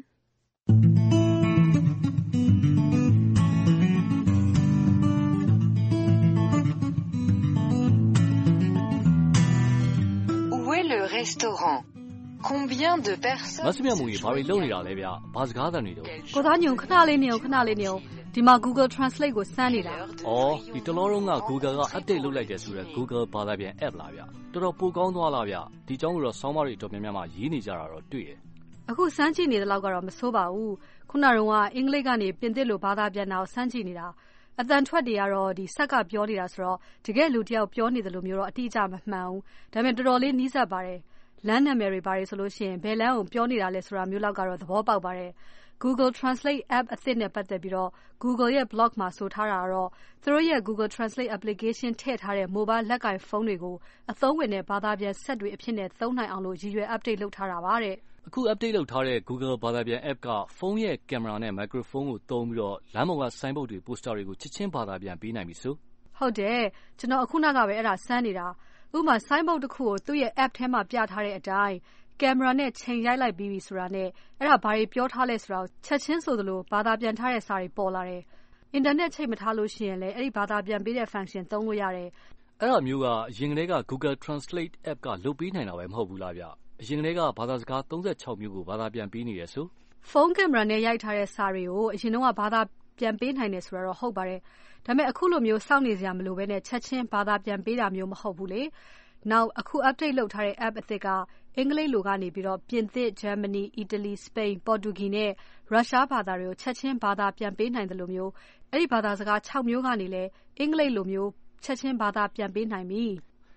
Où est le restaurant Combien de personnes မဆုမြတ်မွန်ကြီးဘာတွေလုပ်နေတာလဲဗျဘာစကားသံတွေတော့ကိုသားညွန့်ခဏလေးနေအောင်ဒီမှာ Google Translate ကိုစမ်းနေတာ။အော်ဒီတလောလုံးက Google က update လုပ်လိုက်တယ်ဆိုတော့ Google ဘာသာပြန် app လားဗျ။တော်တော်ပိုကောင်းသွားလားဗျ။ဒီကြောင်းကိုတော့ဆောင်းပါးတွေတော်များများမှာရေးနေကြတာတော့တွေ့တယ်။အခုစမ်းကြည့်နေတဲ့လောက်ကတော့မဆိုးပါဘူး။ခုနကတော့အင်္ဂလိပ်ကနေပြင်သစ်လိုဘာသာပြန်တာကိုစမ်းကြည့်နေတာ။အတန်ထွက်တွေကတော့ဒီဆက်ကပြောနေတာဆိုတော့တကယ်လူတယောက်ပြောနေတယ်လို့မျိုးတော့အတိအကျမမှန်ဘူး။ဒါပေမဲ့တော်တော်လေးနီးစပ်ပါတယ်။လမ်းနာမည်တွေဘာတွေဆိုလို့ရှိရင်ဘယ်လမ်းကိုပြောနေတာလဲဆိုတာမျိုးလောက်ကတော့သဘောပေါက်ပါတယ်။ Google Translate app အသစ်နဲ့ပတ်သက်ပြီးတော့ Google ရဲ့ blog မှာဆိုထားတာကတော့သူတို့ရဲ့ Google Translate application ထည့်ထားတဲ့ mobile လက်ကင်ဖုန်းတွေကိုအသုံးဝင်တဲ့ဘာသာပြန်ဆက်တွေအဖြစ်နဲ့သုံးနိုင်အောင်လို့ရည်ရွယ် update လုပ်ထားတာပါတဲ့။အခု update လုပ်ထားတဲ့ Google ဘာသာပြန် app ကဖုန်းရဲ့ကင်မရာနဲ့ microphone ကိုသုံးပြီးတော့လမ်းပေါ်က sign board တွေ poster တွေကိုချက်ချင်းဘာသာပြန်ပေးနိုင်ပြီဆို။ဟုတ်တယ်ကျွန်တော်အခုနကပဲအဲ့ဒါစမ်းနေတာ။ဥပမာ sign board တစ်ခုကိုသူ့ရဲ့ app ထဲမှာပြထားတဲ့အတိုင်းကင်မရာနဲ့ချိန်ရိုက်လိုက်ပြီးပြီဆိုတာနဲ့အဲ့ဒါဘာတွေပြောထားလဲဆိုတာချက်ချင်းဆိုသလိုဘာသာပြန်ထားတဲ့စာတွေပေါ်လာတယ်။အင်တာနက်ချိန်မထားလို့ရှိရင်လည်းအဲ့ဒီဘာသာပြန်ပေးတဲ့ function သုံးလို့ရတယ်။အဲ့ဒါမျိုးကအရင်ကတည်းက Google Translate app ကလုပ်ပေးနိုင်တာပဲမဟုတ်ဘူးလားဗျ။အရင်ကတည်းကဘာသာစကား36မျိုးကိုဘာသာပြန်ပေးနေရဆို။ဖုန်းကင်မရာနဲ့ရိုက်ထားတဲ့စာတွေကိုအရင်တော့ဘာသာပြန်ပေးနိုင်တယ်ဆိုတာတော့ဟုတ်ပါတယ်။ဒါပေမဲ့အခုလိုမျိုးစောင့်နေစရာမလိုဘဲနဲ့ချက်ချင်းဘာသာပြန်ပေးတာမျိုးမဟုတ်ဘူးလေ။နောက်အခု update လုပ်ထားတဲ့ app အသစ်ကအင်္ဂလိပ်လိုကနေပြီးတော့ပြင်သစ်ဂျာမနီအီတလီစပိန်ပေါ်တူဂီနဲ့ရုရှားဘာသာတွေကိုချက်ချင်းဘာသာပြန်ပေးနိုင်တယ်လို့မျိုးအဲ့ဒီဘာသာစကား6မျိုးကနေလည်းအင်္ဂလိပ်လိုမျိုးချက်ချင်းဘာသာပြန်ပေးနိုင်ပြီ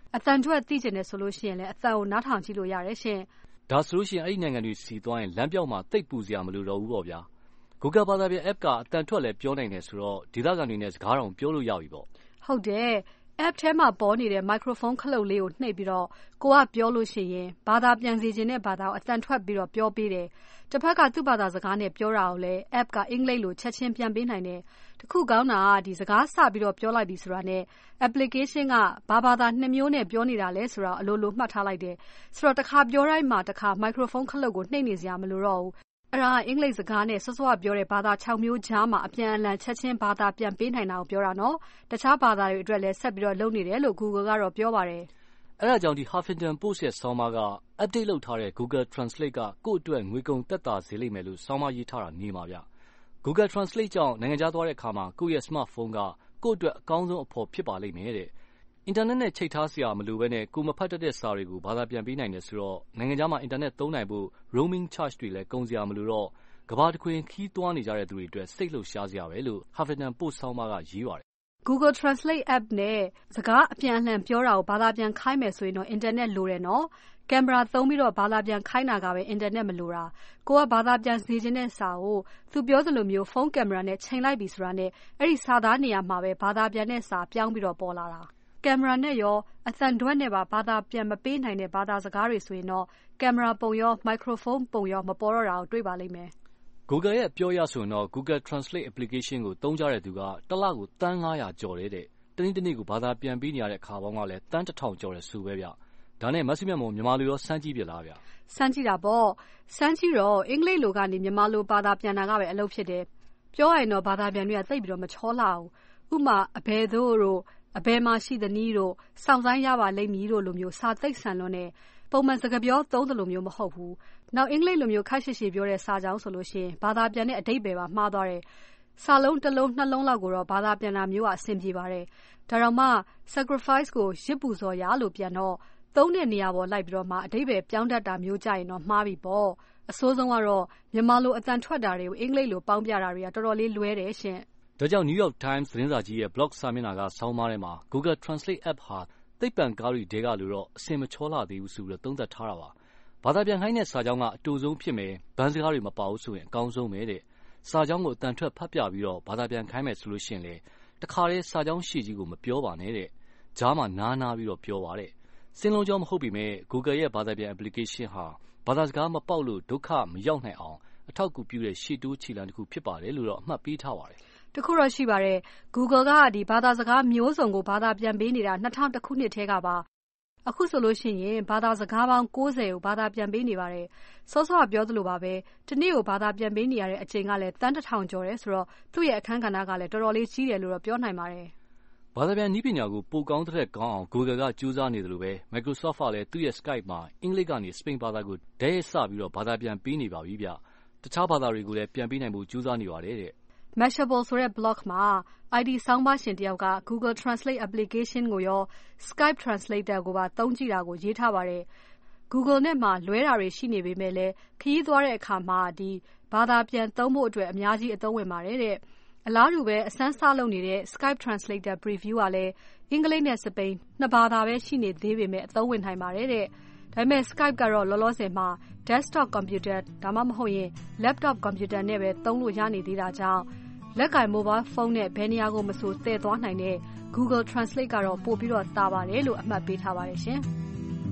အသံထွက်သိကျင်တယ်ဆိုလို့ရှိရင်လည်းအသံကိုနားထောင်ကြည့်လို့ရတယ်ရှင်။ဒါဆိုလို့ရှိရင်အဲ့ဒီနိုင်ငံတွေစီသွားရင်လမ်းပြောက်မှာတိတ်ပူစရာမလိုတော့ဘူးပေါ့ဗျာ။ Google ဘာသာပြန် app ကအသံထွက်လည်းပြောနိုင်တယ်ဆိုတော့ဒေသခံတွေနဲ့စကားတောင်ပြောလို့ရပြီပေါ့။ဟုတ်တယ်။ app ထဲမှာပေါ်နေတဲ့ microphone ခလုတ်လေးကိုနှိပ်ပြီးတော့ကိုကပြောလို့ရှိရင်ဘာသာပြန်စီခြင်းတဲ့ဘာသာကိုအသံထွက်ပြီးတော့ပြောပေးတယ်။တစ်ဖက်ကသူ့ဘာသာစကားနဲ့ပြောတာကိုလည်း app ကအင်္ဂလိပ်လိုချက်ချင်းပြန်ပေးနိုင်တယ်။တခုကောင်းတာကဒီစကားစပြီးတော့ပြောလိုက်ပြီဆိုတာနဲ့ application ကဘာသာ2မျိုးနဲ့ပြောနေတာလဲဆိုတော့အလိုလိုမှတ်ထားလိုက်တယ်။ဆိုတော့တစ်ခါပြောတိုင်းမှာတစ်ခါ microphone ခလုတ်ကိုနှိပ်နေစရာမလိုတော့ဘူး။အဲ့ဒါအင်္ဂလိပ်စကားနဲ့စောစောကပြောတဲ့ဘာသာ6မျိုးကြားမှာအပြန်အလှန်ချက်ချင်းဘာသာပြန်ပေးနိုင်တာကိုပြောတာနော်။တခြားဘာသာတွေအတွက်လည်းဆက်ပြီးတော့လုပ်နေတယ်လို့ Google ကတော့ပြောပါတယ်။အဲ့ဒါကြောင့်ဒီ Huffington Post ရဲ့ဆောင်းပါးက update လုပ်ထားတဲ့ Google Translate ကကိုယ့်အတွက်ငွေကုန်သက်သာစေလိမ့်မယ်လို့ဆောင်းပါးရေးထားတာနေမှာဗျ။ Google Translate ကြောင့်နိုင်ငံခြားသွားတဲ့အခါမှာကိုယ့်ရဲ့ smartphone ကကိုယ့်အတွက်အကောင်းဆုံးအဖော်ဖြစ်ပါလိမ့်မယ်တဲ့။အင်တာနက်နဲ့ချိတ်ထားစရာမလိုဘဲနဲ့ကိုမဖတ်တတ်တဲ့စာတွေကိုဘာသာပြန်ပေးနိုင်တယ်ဆိုတော့နိုင်ငံခြားမှာအင်တာနက်သုံးနိုင်ဖို့ roaming charge တွေလည်းကုန်စရာမလိုတော့ကဘာတခွင်ခီးသွားနေကြတဲ့သူတွေအတွက်စိတ်လှုပ်ရှားစရာပဲလို့ Huffington Post ဆောင်းပါးကရေးပါတယ်။ Google Translate app နဲ့စကားအပြန်အလှန်ပြောတာကိုဘာသာပြန်ခိုင်းမယ်ဆိုရင်တော့အင်တာနက်လိုတယ်နော်။ကင်မရာသုံးပြီးတော့ဘာသာပြန်ခိုင်းတာကပဲအင်တာနက်မလိုတာ။ကိုကဘာသာပြန်စီခြင်းတဲ့စာကိုသူပြောသလိုမျိုးဖုန်းကင်မရာနဲ့ချိန်လိုက်ပြီဆိုတာနဲ့အဲ့ဒီစာသားနေရာမှာပဲဘာသာပြန်တဲ့စာပြောင်းပြီးတော့ပေါ်လာတာ။ကင်မရာနဲ့ရောအသံတွက်နဲ့ပါဘာသာပြန်မပေးနိုင်တဲ့ဘာသာစကားတွေဆိုရင်တော့ကင်မရာပုံရော microphone ပုံရောမပေါ်တော့တာကိုတွေ့ပါလိမ့်မယ်။ Google ရဲ့ပြောရဆိုရင်တော့ Google Translate application ကိုသုံးကြတဲ့သူကတစ်လကိုသန်း900ကျော်တယ်တဲ့။တနေ့တနေ့ကိုဘာသာပြန်ပေးနေရတဲ့အခါပေါင်းကလည်းသန်း1000ကျော်တယ်ဆိုပဲဗျ။ဒါနဲ့မဆုမြတ်မုံမြန်မာလိုရောစမ်းကြည့်ပြလားဗျ။စမ်းကြည့်တာပေါ့။စမ်းကြည့်တော့အင်္ဂလိပ်လိုကနေမြန်မာလိုဘာသာပြန်တာကပဲအလုပ်ဖြစ်တယ်။ပြောရရင်တော့ဘာသာပြန်တွေကသိပ်ပြီးတော့မချောလှဘူး။ဥပမာအဘယ်သို့တို့အဘယ်မှာရှိသနည်းတို့စောင့်ဆိုင်ရပါလိမ့်မည်တို့လိုမျိုးစာသိပ်ဆန်လွန်းနဲ့ပုံမှန်စကားပြောသုံးသလိုမျိုးမဟုတ်ဘူး။နောက်အင်္ဂလိပ်လိုမျိုးခက်ရှည်ရှည်ပြောတဲ့စာကြောင်းဆိုလို့ရှိရင်ဘာသာပြန်တဲ့အဓိပ္ပာယ်ပါမှားသွားတယ်။စာလုံးတစ်လုံးနှလုံးလောက်ကိုတော့ဘာသာပြန်တာမျိုးကအဆင်ပြေပါတယ်။ဒါတော့မှ sacrifice ကိုရစ်ပူဇော်ရလို့ပြန်တော့သုံးတဲ့နေရာပေါ်လိုက်ပြီးတော့မှအဓိပ္ပာယ်ပြောင်းတတ်တာမျိုးကြရင်တော့မှားပြီပေါ့။အဆိုးဆုံးကတော့မြန်မာလိုအသံထွက်တာတွေကိုအင်္ဂလိပ်လိုပေါင်းပြတာတွေကတော်တော်လေးလွဲတယ်ရှင်။ဒါကြောင့် New York Times သတင်းစာကြီးရဲ့ blog စာမျက်နှာကဆောင်းပါးထဲမှာ Google Translate app ဟာသိပ္ပံကားတွေထဲကလို့တော့အဆင်မချောလှသေးဘူးဆိုပြီးသုံးသပ်ထားတာပါ။ဘာသာပြန်ခိုင်းတဲ့စာကြောင်းကအတူဆုံးဖြစ်မယ်။ဗန်းစကားတွေမပါဘူးဆိုရင်အကောင်းဆုံးပဲတဲ့။စာကြောင်းကိုအတန်ထွက်ဖတ်ပြပြီးတော့ဘာသာပြန်ခိုင်းမယ်ဆိုလို့ရှိရင်လေတခါတည်းစာကြောင်းရှည်ကြီးကိုမပြောပါနဲ့တဲ့။ကြားမှာနားပြီးတော့ပြောပါတဲ့။စင်လုံးကြောင်းမဟုတ်ပေမဲ့ Google ရဲ့ဘာသာပြန် application ဟာဘာသာစကားမပေါက်လို့ဒုက္ခမရောက်နိုင်အောင်အထောက်အကူပြုတဲ့ရှေ့တိုးခြေလှမ်းတစ်ခုဖြစ်ပါတယ်လို့တော့အမှတ်ပေးထားပါတယ်။တခုတော့ရှိပါတယ်။ Google ကဒီဘာသာစကားမျိုးစုံကိုဘာသာပြန်ပေးနေတာ2001ခုနှစ်ထဲကပါ။အခုဆိုလို့ရှိရင်ဘာသာစကားပေါင်း90ကိုဘာသာပြန်ပေးနေပါတယ်။စောစောကပြောသလိုပါပဲ။ဒီနေ့ကိုဘာသာပြန်ပေးနေရတဲ့အချိန်ကလည်းတန်း1000ကျော်တယ်ဆိုတော့သူ့ရဲ့အခန်းကဏ္ဍကလည်းတော်တော်လေးကြီးတယ်လို့တော့ပြောနိုင်ပါတယ်။ဘာသာပြန်နည်းပညာကိုပိုကောင်းတဲ့ကောင်းအောင် Google ကကြိုးစားနေတယ်လို့ပဲ Microsoft ကလည်းသူ့ရဲ့ Skype မှာအင်္ဂလိပ်ကနေစပိန်ဘာသာကိုဓာတ်ရိုက်စပြီးတော့ဘာသာပြန်ပေးနေပါပြီဗျ။တခြားဘာသာတွေကိုလည်းပြန်ပေးနိုင်ဖို့ကြိုးစားနေပါတယ်တဲ့။ Mashable ဆိုတဲ့ blog မှာ IT ဆောင်းပါးရှင်တယောက်က Google Translate application ကိုရော Skype translator ကိုပါသုံးကြည့်တာကိုရေးထားပါတယ်။ Google နဲ့မှာလွဲတာတွေရှိနေပေမဲ့လည်းခရီးသွားတဲ့အခါမှာဒီဘာသာပြန်သုံးဖို့အတွက်အများကြီးအသုံးဝင်ပါတယ်တဲ့အလားတူပဲအစမ်းစလုပ်နေတဲ့ Skype translator preview ကလည်းအင်္ဂလိပ်နဲ့စပိန်နှစ်ဘာသာပဲရှိနေသေးပေမဲ့အသုံးဝင်နိုင်ပါတယ်တဲ့။ဒါပေမဲ့ Skype ကတော့လောလောဆယ်မှာ desktop computer ဒါမှမဟုတ်ရင် laptop computer နဲ့ပဲသုံးလို့ရနေသေးတာကြောင့်လက်ကင် mobile phone နဲ့ဘယ်နေရာကိုမဆိုသယ်သွားနိုင်တဲ့ Google Translate ကတော့ပို့ပြီးတော့သာပါတယ်လို့အမှတ်ပေးထားပါတယ်ရှင်။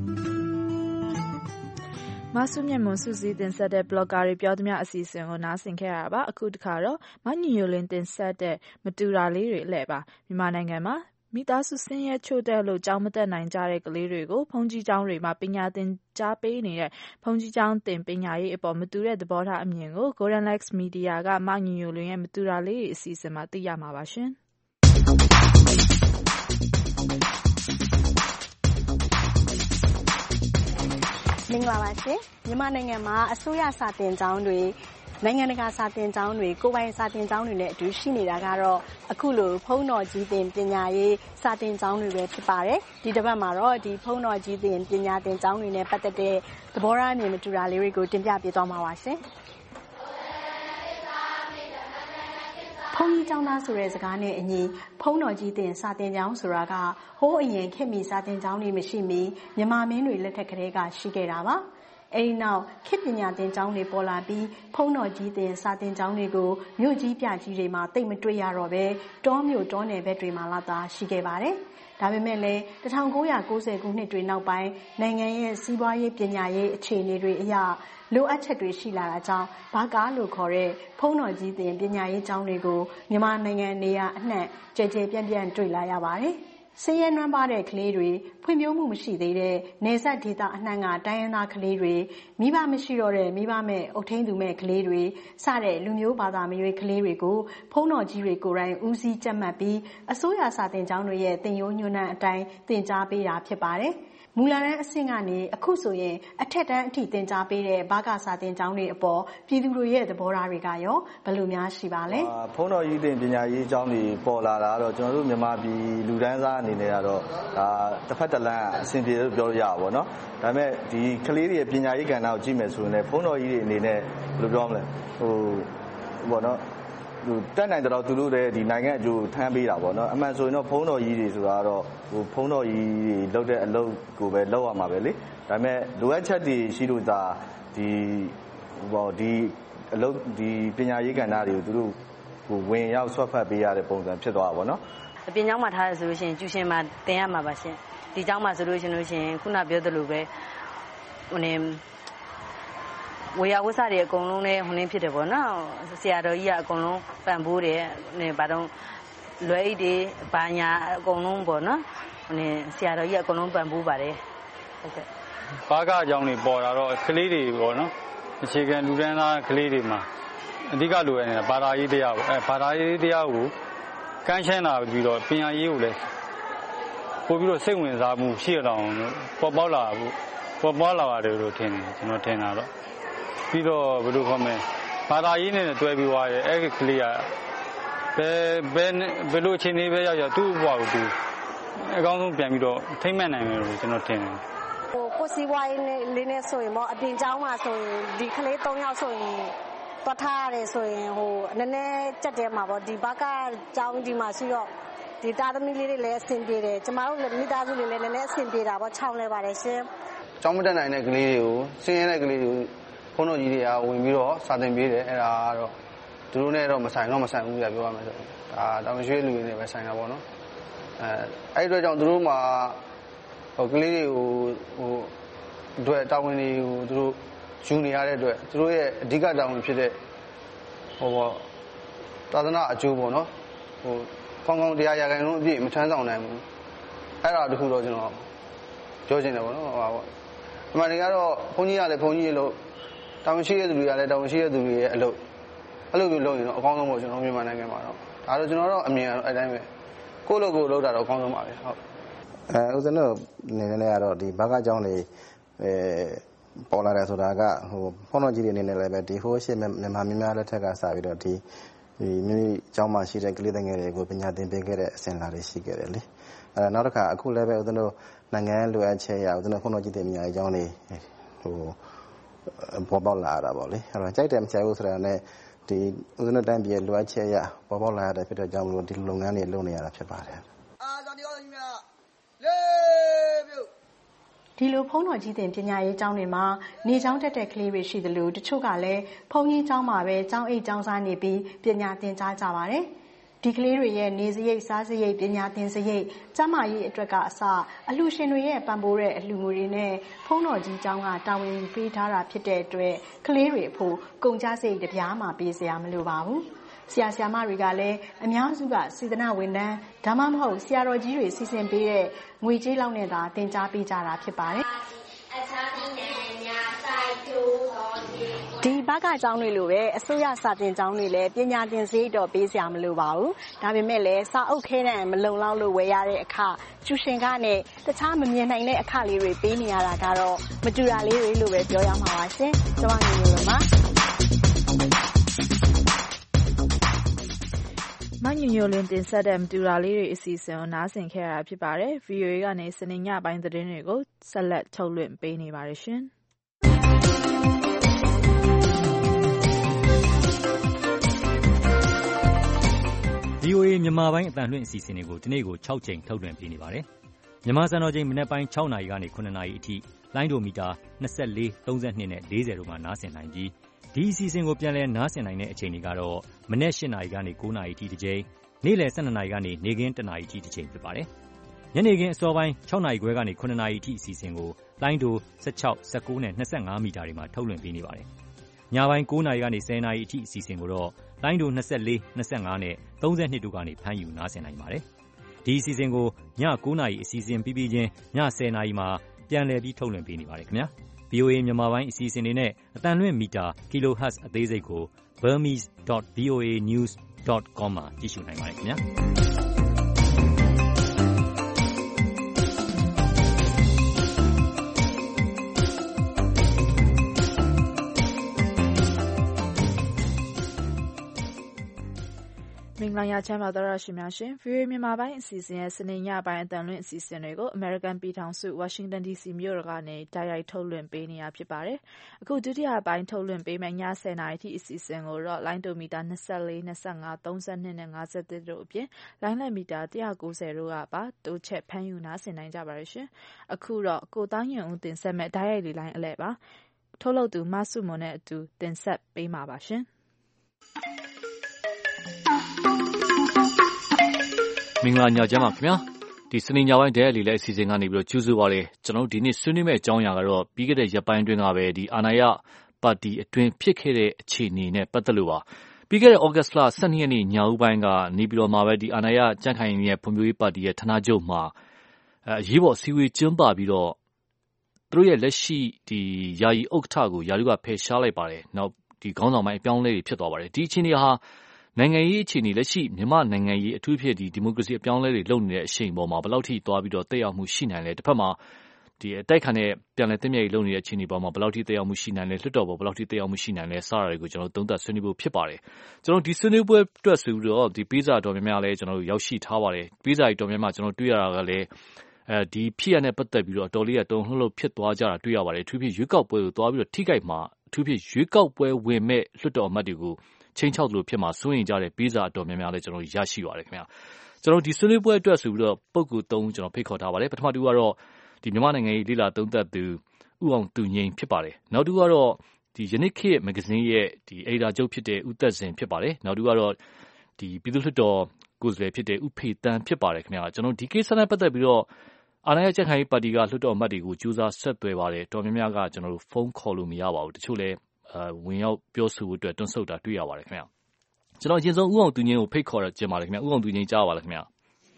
မဆုမြတ်မွန်စုစည်းတင်ဆက်တဲ့ blogger တွေပြောသမျှအစီအစဉ်ကိုနားဆင်ခဲ့ရတာပါ။အခုတစ်ခါတော့မညိုလင်းတင်ဆက်တဲ့မတူတာလေးတွေလှည့်ပါမြန်မာနိုင်ငံမှာမိသားစုဆင်းရဲချို့တဲ့လို့ကျောင်းမတက်နိုင်ကြတဲ့ကလေးတွေကိုဘုန်းကြီးကျောင်းတွေမှာပညာသင်ကြားပေးနေတဲ့ဘုန်းကြီးကျောင်းသင်ပညာရေးအပေါ်မတူတဲ့သဘောထားအမြင်ကို Golden Legs Media ကမညိုလင်းရဲ့မတူတာလေးတွေအစီအစဉ်မှာသိရမှာပါရှင်။မင်္ဂလာပါရှင်မြန်မာနိုင်ငံမှာအစိုးရစာသင်ကျောင်းတွေနိုင်ငံတကာစာသင်ကျောင်းတွေကိုယ်ပိုင်စာသင်ကျောင်းတွေနဲ့အတူရှိနေတာကတော့အခုလိုဘုန်းတော်ကြီးသင်ပညာရေးစာသင်ကျောင်းတွေပဲဖြစ်ပါတယ်ဒီတစ်ပတ်မှာတော့ဒီဘုန်းတော်ကြီးသင်ပညာသင်ကျောင်းတွေနဲ့ပတ်သက်တဲ့သဘောထားအမြင်မတူတာလေးတွေကိုတင်ပြပေးသွားမှာပါရှင်ဘုန်းကြီးကျောင်းသားဆိုတဲ့စကားနဲ့အညီဘုန်းတော်ကြီးတင်စာသင်ကျောင်းဆိုတာကဟိုးအရင်ခေတ်မီစာသင်ကျောင်းတွေမရှိမီမြန်မာမင်းတွေလက်ထက်ကလေးကရှိခဲ့တာပါအဲဒီနောက်ခေတ်ပညာသင်ကျောင်းတွေပေါ်လာပြီးဘုန်းတော်ကြီးတင်စာသင်ကျောင်းတွေကိုမြို့ကြီးပြကြီးတွေမှာတိတ်မတွေ့ရတော့ပဲတောမြို့တောနယ်ဘက်တွေမှာလာတာရှိခဲ့ပါတယ်ဒါပေမဲ့လည်း1990ခုနှစ်တွေနောက်ပိုင်းနိုင်ငံရဲ့စီးပွားရေးပညာရေးအခြေအနေတွေအရလိုအပ်ချက်တွေရှိလာတာကြောင့်ဘာကားလို့ခေါ်တဲ့ဘုန်းတော်ကြီးတင်ပညာရေးကျောင်းတွေကိုမြန်မာနိုင်ငံနေရာအနှံ့ကြဲကြဲပြန့်ပြန့်တွေ့လာရပါတယ်။ဆင်းရဲနွမ်းပါးတဲ့ကလေးတွေဖွံ့ဖြိုးမှုမရှိသေးတဲ့နယ်စပ်ဒေသအနှံ့ကတိုင်းရင်းသားကလေးတွေမိဘမရှိတော့တဲ့မိဘမဲ့အုပ်ထိန်းသူမဲ့ကလေးတွေစတဲ့လူမျိုးဘာသာမရွေးကလေးတွေကိုဘုန်းတော်ကြီးတွေကိုယ်တိုင်ဦးစီးကြက်မှတ်ပြီးအစိုးရစာသင်ကျောင်းတွေရဲ့သင်ရိုးညွှန်းနှံအတိုင်းသင်ကြားပေးတာဖြစ်ပါတယ်။မူလတန်းအဆင့်ကနေအခုဆိုရင်အထက်တန်းအထိသင်ကြားပေးတဲ့ဘာကစာသင်ကျောင်းတွေအပေါ်ပြည်သူတွေရဲ့သဘောထားတွေကရောဘယ်လိုများရှိပါလဲ။ဘုန်းတော်ကြီးတင်ပညာရေးကျောင်းတွေပေါ်လာတာတော့ကျွန်တော်တို့မြန်မာပြည်လူတန်းစားအနေနဲ့ကတော့ဒါတစ်ဖက်တစ်လမ်းအဆင်ပြေလို့ပြောလို့ရပါဘောနော်။ဒါပေမဲ့ဒီကလေးတွေပညာရေးကဏ္ဍကိုကြည့်မယ်ဆိုရင်လည်းဘုန်းတော်ကြီးတွေအနေနဲ့ဘယ်လိုပြောမလဲဘောနော်တက်နိုင်တော့သူတို့လည်းဒီနိုင်ငံအကျိုးထမ်းပေးတာပေါ့နော်အမှန်ဆိုရင်တော့ဘုန်းတော်ကြီးတွေဆိုတာတော့ဘုန်းတော်ကြီးတွေလုပ်တဲ့အလုပ်ကိုပဲလုပ်ရမှာပဲလေဒါပေမဲ့လိုအပ်ချက်တွေရှိလို့ဒါဒီအလုပ်ဒီပညာရေးကဏ္ဍတွေကိုသူတို့ဝင်ရောက်ဆွတ်ဖက်ပေးရတဲ့ပုံစံဖြစ်သွားတာပေါ့နော်အပြင်ကျောင်းမှာထားရဆိုလို့ရှိရင်ကျူရှင်မှာတင်ရမှာပါရှင်ဒီကျောင်းမှာဆိုလို့ရှိရင်ခုနပြောသလိုပဲဝေယဝဆတွေအကုန်လုံးလည်းဖြစ်တယ်ပေါ့နော်ဆရာတော်ကြီးကအကုန်လုံးပံ့ပိုးတယ်ဘာတော့လွယ်အိတ်တွေဘာညာအကုန်လုံးပေါ့နော်ဆရာတော်ကြီးကအကုန်လုံးပံ့ပိုးပါတယ်ဟုတ်ကဲ့ဘာကအကြောင်းတွေပေါ်လာတော့ကလေးတွေပေါ့နော်အခြေခံလူတန်းသားကလေးတွေမှာအဓိကလိုရနေတာဘာသာရေးတရားပေါ့ဘာသာရေးတရားကိုကမ်းရှင်းလာပြီးတော့ပညာရေးကိုလည်းပို့ပြီးတော့စိတ်ဝင်စားမှုရှိရအောင်ပေါ်ပေါက်လာတယ်လို့ထင်တယ်ကျွန်တော်ထင်တာတော့ပြီးတော့ဘယ်လိုခေါ်မလဲဘာသာရေးနဲ့တွဲပြီးသွားတယ်အဲ့ဒီကလေးကဘယ်လိုအခြေအနေပဲရောက်သူ့ဘဝကိုသူအကောင်းဆုံးပြန်ပြီးတော့ထိမ့်မှတ်နိုင်မယ်လို့ကျွန်တော်ထင်တယ်ကိုစီဝိုင်းလေးနဲ့ဆိုရင်ပေါ့အပြင်ကျောင်းမှာဆိုရင်ဒီကလေး3ယောက်ဆိုရင်တွတ်ထားရတယ်ဆိုရင်နည်းနည်းကြက်တယ်မှာပေါ့ဒီဘကကျောင်းဒီမှာရှိတော့ဒီတာသမီလေးတွေလည်းအဆင်ပြေတယ်ကျမတို့မိသားစုတွေလည်းနည်းနည်းအဆင်ပြေတာပေါ့ခြောက်လဲပါတယ်ရှင်ကျောင်းမတက်နိုင်တဲ့ကလေးတွေကိုဆင်းရဲတဲ့ကလေးတွေကိုဘုန်းတော်ကြီးတွေကဝင်ပြီးတော့စာသင်ပေးတယ်အဲ့ဒါကတော့သူတို့နဲ့တော့မဆိုင်ဘူးပြပြောရမယ်ဆိုဒါတောင်ရွှေလူတွေနဲ့ပဲဆိုင်တာပေါ့နော်အဲ့ဒီအတွက်ကြောင့်သူတို့မှာကလေးတွေကိုအတွက်တာဝန်တွေကိုသူတို့ယူနေရတဲ့အတွက်သူတို့ရဲ့အဓိကတာဝန်ဖြစ်တဲ့သာသနာအကျိုးပေါ့နော်ကောင်းကောင်းတရားရခိုင်လုံးအပြည့်မထမ်းဆောင်နိုင်ဘူးအဲ့ဒါတခုတော့ကျွန်တော်ပြောချင်တယ်ပေါ့နော်အမှန်တကယ်တော့ဘုန်းကြီးကလည်းဘုန်းကြီးလို့တောင်ရှိတဲ့သူတွေကလည်းတောင်ရှိတဲ့သူတွေရဲ့အလုပ်အဲ့လိုမျိုးလုပ်ရင်တော့အကောင်းဆုံးပေါ့ကျွန်တော်မြန်မာနိုင်ငံမှာတော့ဒါတော့ကျွန်တော်တော့အမြင်အဲ့တိုင်းပဲကိုယ့်လိုကိုလုပ်တာတော့အကောင်းဆုံးပါပဲဟုတ်ဦးဇင်းတို့နေနေကတော့ဒီဘာကအကြောင်းတွေပေါ်လာတယ်ဆိုတာကဘုန်းတော်ကြီးတွေအနေနဲ့လည်းပဲဒီဟိုးရှိမြန်မာများလက်ထက်ကစပြီးတော့ဒီမိကျောင်းမှာရှိတဲ့ကလေးငယ်တွေကိုပညာသင်ပေးခဲ့တဲ့အစဉ်လာတွေရှိခဲ့တယ်လေနောက်တစ်ခါအခုလည်းပဲဦးဇင်းတို့နိုင်ငံလိုအပ်ချက်ရဦးဇင်းတို့ဘုန်းတော်ကြီးတွေအများကြီးကျောင်းတွေပေါ်ပေါက်လာတာပေါ့လေအဲ့တော့ကြိုက်တယ်မကြိုက်ဘူးဆိုတာနဲ့ဒီဦးဇင်းတို့တိုင်းပြည်လိုအပ်ချက်ရပေါ်ပေါက်လာတဲ့ဖြစ်တဲ့ကြောင့်မလို့ဒီလုပ်ငန်းတွေလုပ်နေရတာဖြစ်ပါတယ်ဒီလိုဘုန်းတော်ကြီးတင်ပညာရေးကျောင်းတွေမှာနေကျောင်းတက်တဲ့ကလေးတွေရှိသလိုတချို့ကလည်းဘုန်းကြီးကျောင်းမှာပဲကျောင်းအိတ်ကျောင်းစားနေပြီးပညာသင်ကြားကြပါတယ်ဒီကလေးတွေရဲ့နေစရိတ်စားစရိတ်ပညာသင်စရိတ်ကျန်းမာရေးအတွက်ကအစအလှူရှင်တွေရဲ့ပံ့ပိုးတဲ့အလှူငွေတွေနဲ့ဘုန်းတော်ကြီးကျောင်းကတာဝန်ယူပေးထားတာဖြစ်တဲ့အတွက်ကလေးတွေအဖို့ကုန်ကျစရိတ်တစ်ပြားမှပေးစရာမလိုပါဘူးဆရာဆရာမတွေကလည်းအများစုကစေတနာဝန်ထမ်းဒါမှမဟုတ်ဆရာတော်ကြီးတွေစီစဉ်ပေးတဲ့ငွေကြေးလောက်နဲ့သာတင်ကြားပေးကြတာဖြစ်ပါတယ်ဒီဘကကျောင်းတွေလိုပဲအစိုးရစာသင်ကျောင်းတွေလည်းပညာသင်စရိတ်တော့ပေးစရာမလိုပါဘူးဒါပေမဲ့လည်းစာအုပ်ခဲတံမလုံလောက်လို့ဝယ်ရတဲ့အခကျူရှင်ကနဲ့တခြားမမြင်နိုင်တဲ့အခလေးတွေပေးနေရတာကတော့မတူတာလေးတွေလို့ပဲပြောရမှာပါရှင်ကျွန်မငယ်ငယ်လုံးပါမညညိုလင်းတင်ဆက်တဲ့မတူတာလေးတွေအစီအစဉ်ကိုနားဆင်ခဲ့ရတာဖြစ်ပါတယ် VOA ကနေစနေညပိုင်းသတင်းတွေကိုဆက်လက်ထုတ်လွှင့်ပေးနေပါတယ်ရှင်မြန်မာပိုင်းအသံလွှင့်အစီအစဉ်တွေကိုဒီနေ့ကို6ကြိမ်ထုတ်လွှင့်ပေးနေပါတယ်။မြန်မာစံတော်ချိန်မနက်ပိုင်း6နာရီကနေ9နာရီအထိလိုင်းဒိုမီတာ24 32နဲ့40တို့မှာနားဆင်နိုင်ပြီးဒီအစီအစဉ်ကိုပြန်လည်နားဆင်နိုင်တဲ့အချိန်တွေကတော့မနက်8နာရီကနေ9နာရီအထိတစ်ကြိမ်နေ့လယ်12နာရီကနေနေ့ခင်း1နာရီအထိတစ်ကြိမ်ဖြစ်ပါတယ်။ညနေခင်းအစောပိုင်း6နာရီခွဲကနေ9နာရီအထိအစီအစဉ်ကိုလိုင်းဒို16 19နဲ့25မီတာတွေမှာထုတ်လွှင့်ပေးနေပါတယ်။ညပိုင်း9နာရီကနေ10နာရီအထိအစီအစဉ်ကိုတော့လိုင်းဒို24 25နဲ့32တို့ကနေဖမ်းယူနားဆင်နိုင်ပါတယ်။ဒီအစီအစဉ်ကိုည9နာရီအစီအစဉ်ပြီးပြီးချင်းည10နာရီမှာပြန်လည်ပြီးထုတ်လွှင့်ပေးနေပါတယ်ခင်ဗျာ။ VOA မြန်မာပိုင်းအစီအစဉ်တွေနဲ့အသံလွှင့်မီတာ kilohertz အသေးစိတ်ကို burmese.voanews.com မှာကြည့်ရှုနိုင်ပါတယ်ခင်ဗျာ။မင်္ဂလာညချမ်းပါသောရှင်များရှင် VOA မြန်မာပိုင်းအစီအစဉ်ရဲ့စနေညပိုင်းအသံလွှင့်အစီအစဉ်တွေကို American ပြည်ထောင်စု Washington DC မြို့တော်ကနေတိုက်ရိုက်ထုတ်လွှင့်ပေးနေတာဖြစ်ပါတယ်။အခုဒုတိယပိုင်းထုတ်လွှင့်ပေးမယ့်ည10နာရီထိအစီအစဉ်ကိုတော့လိုင်းဒိုမီတာ24 25 32နဲ့51တို့အပြင်လိုင်းလက်မီတာ190တို့ကပါတိုးချက်ဖမ်းယူနားဆင်နိုင်ကြပါရရှင်။အခုတော့ကိုသားညွန့်ဦးတင်ဆက်မဲ့တိုက်ရိုက်လေလိုင်းအလဲပါ။ထုတ်လုပ်သူမဆုမွန်နဲ့အတူတင်ဆက်ပေးမှာပါရှင်။မင်္ဂလာညချမ်းပါခင်ဗျာဒီစနေညပိုင်းတည်းလေးလည်းအစီအစဉ်ကနေပြီးတော့ကျူးစုပါလေကျွန်တော်ဒီနေ့ဆွေးနွေးမယ့်အကြောင်းအရာကတော့ပြီးခဲ့တဲ့ရက်ပိုင်းအတွင်းကပဲဒီအာဏာရပါတီအတွင်းဖြစ်ခဲ့တဲ့အခြေအနေနဲ့ပတ်သက်လို့ပါပြီးခဲ့တဲ့ဩဂတ်စ်လ12ရက်နေ့ညဦးပိုင်းကနေပြီးတော့မှပဲဒီအာဏာရကြံ့ခိုင်ရေးဖွံ့ဖြိုးရေးပါတီရဲ့ဌာနချုပ်မှာအရေးပေါ်အစည်းအဝေးကျင်းပပြီးတော့သူတို့ရဲ့လက်ရှိဒီယာယီဥက္ကဋ္ဌကိုယာရုကဖယ်ရှားလိုက်ပါတယ်နောက်ဒီခေါင်းဆောင်ပိုင်းအပြောင်းအလဲတွေဖြစ်သွားပါတယ်ဒီအခြေအနေဟာနိုင်ငံရေးအခြေအနေလက်ရှိမြန်မာနိုင်ငံရေးအထူးဖြစ်ဒီမိုကရေစီအပြောင်းအလဲတွေလုပ်နေတဲ့အချိန်ပေါ်မှာဘယ်လောက်ထိသွားပြီးတော့တက်ရောက်မှုရှိနိုင်လဲတစ်ဖက်မှာဒီအတိုက်ခံတဲ့ပြန်လည်သင့်မြတ်ရေးလုပ်နေတဲ့အခြေအနေပေါ်မှာဘယ်လောက်ထိတက်ရောက်မှုရှိနိုင်လဲလွှတ်တော်ပေါ်ဘယ်လောက်ထိတက်ရောက်မှုရှိနိုင်လဲစတာတွေကိုကျွန်တော်သုံးသပ်ဆွေးနွေးဖို့ဖြစ်ပါတယ်ကျွန်တော်ဒီဆွေးနွေးပွဲအတွက်ဆိုပြီးတော့ဒီပေးစာတော်များများလည်းကျွန်တော်တို့ရောက်ရှိထားပါတယ်ပေးစာတော်များများကျွန်တော်တွေ့ရတာကလည်းဒီဖြစ်ရတဲ့ပတ်သက်ပြီးတော့အတော်လေးကတုံ့လှုပ်ဖြစ်သွားကြတာတွေ့ရပါတယ်အထူးဖြစ်ရွေးကောက်ပွဲကိုသွားပြီးတော့ထိခိုက်မှာအထူးဖြစ်ရွေးကောက်ပွဲဝင်မဲ့လွှတ်တော်အမတ်တွေကိုချင်းချောက်လို့ဖြစ်မှာစိုးရင်ကြတဲ့ပေးစာအတော်များများလည်းကျွန်တော်ရရှိပါတယ်ခင်ဗျာကျွန်တော်ဒီဆွေးနွေးပွဲအတွက်ဆိုပြီးတော့ပုဂ္ဂိုလ်3ဦးကျွန်တော်ဖိတ်ခေါ်ထားပါတယ်ပထမတူကတော့ဒီမြန်မာနိုင်ငံရေးလေးလာသုံးသပ်သူဦးအောင်သူငိမ့်ဖြစ်ပါတယ်နောက်တူကတော့ဒီယနေ့ခေတ်မဂ္ဂဇင်းရဲ့ဒီအယ်ဒီတာချုပ်ဖြစ်တဲ့ဦးသက်စင်ဖြစ်ပါတယ်နောက်တူကတော့ဒီပြည်သူ့လွှတ်တော်ကိုယ်စားလှယ်ဖြစ်တဲ့ဦးဖေတန်းဖြစ်ပါတယ်ခင်ဗျာကျွန်တော်ဒီကိစ္စနဲ့ပတ်သက်ပြီးတော့အာဏာရကြံ့ခိုင်ရေးပါတီကလွှတ်တော်အမတ်တွေကိုကြိုးစားဆက်သွယ်ပါတယ်တော်များများကကျွန်တော်တို့ဖုန်းခေါ်လို့မရပါဘူးတချို့လည်းဝင်ရောက်ပြောဆိုဖို့အတွက်တွန်းဆုတ်တာတွေ့ရပါတယ်ခင်ဗျာကျွန်တော်အရင်ဆုံးဦးအောင်သူငိမ့်ကိုဖိတ်ခေါ်ရခြင်းပါတယ်ခင်ဗျာဦးအောင်သူငိမ့်ကြားပါလားခင်ဗျာ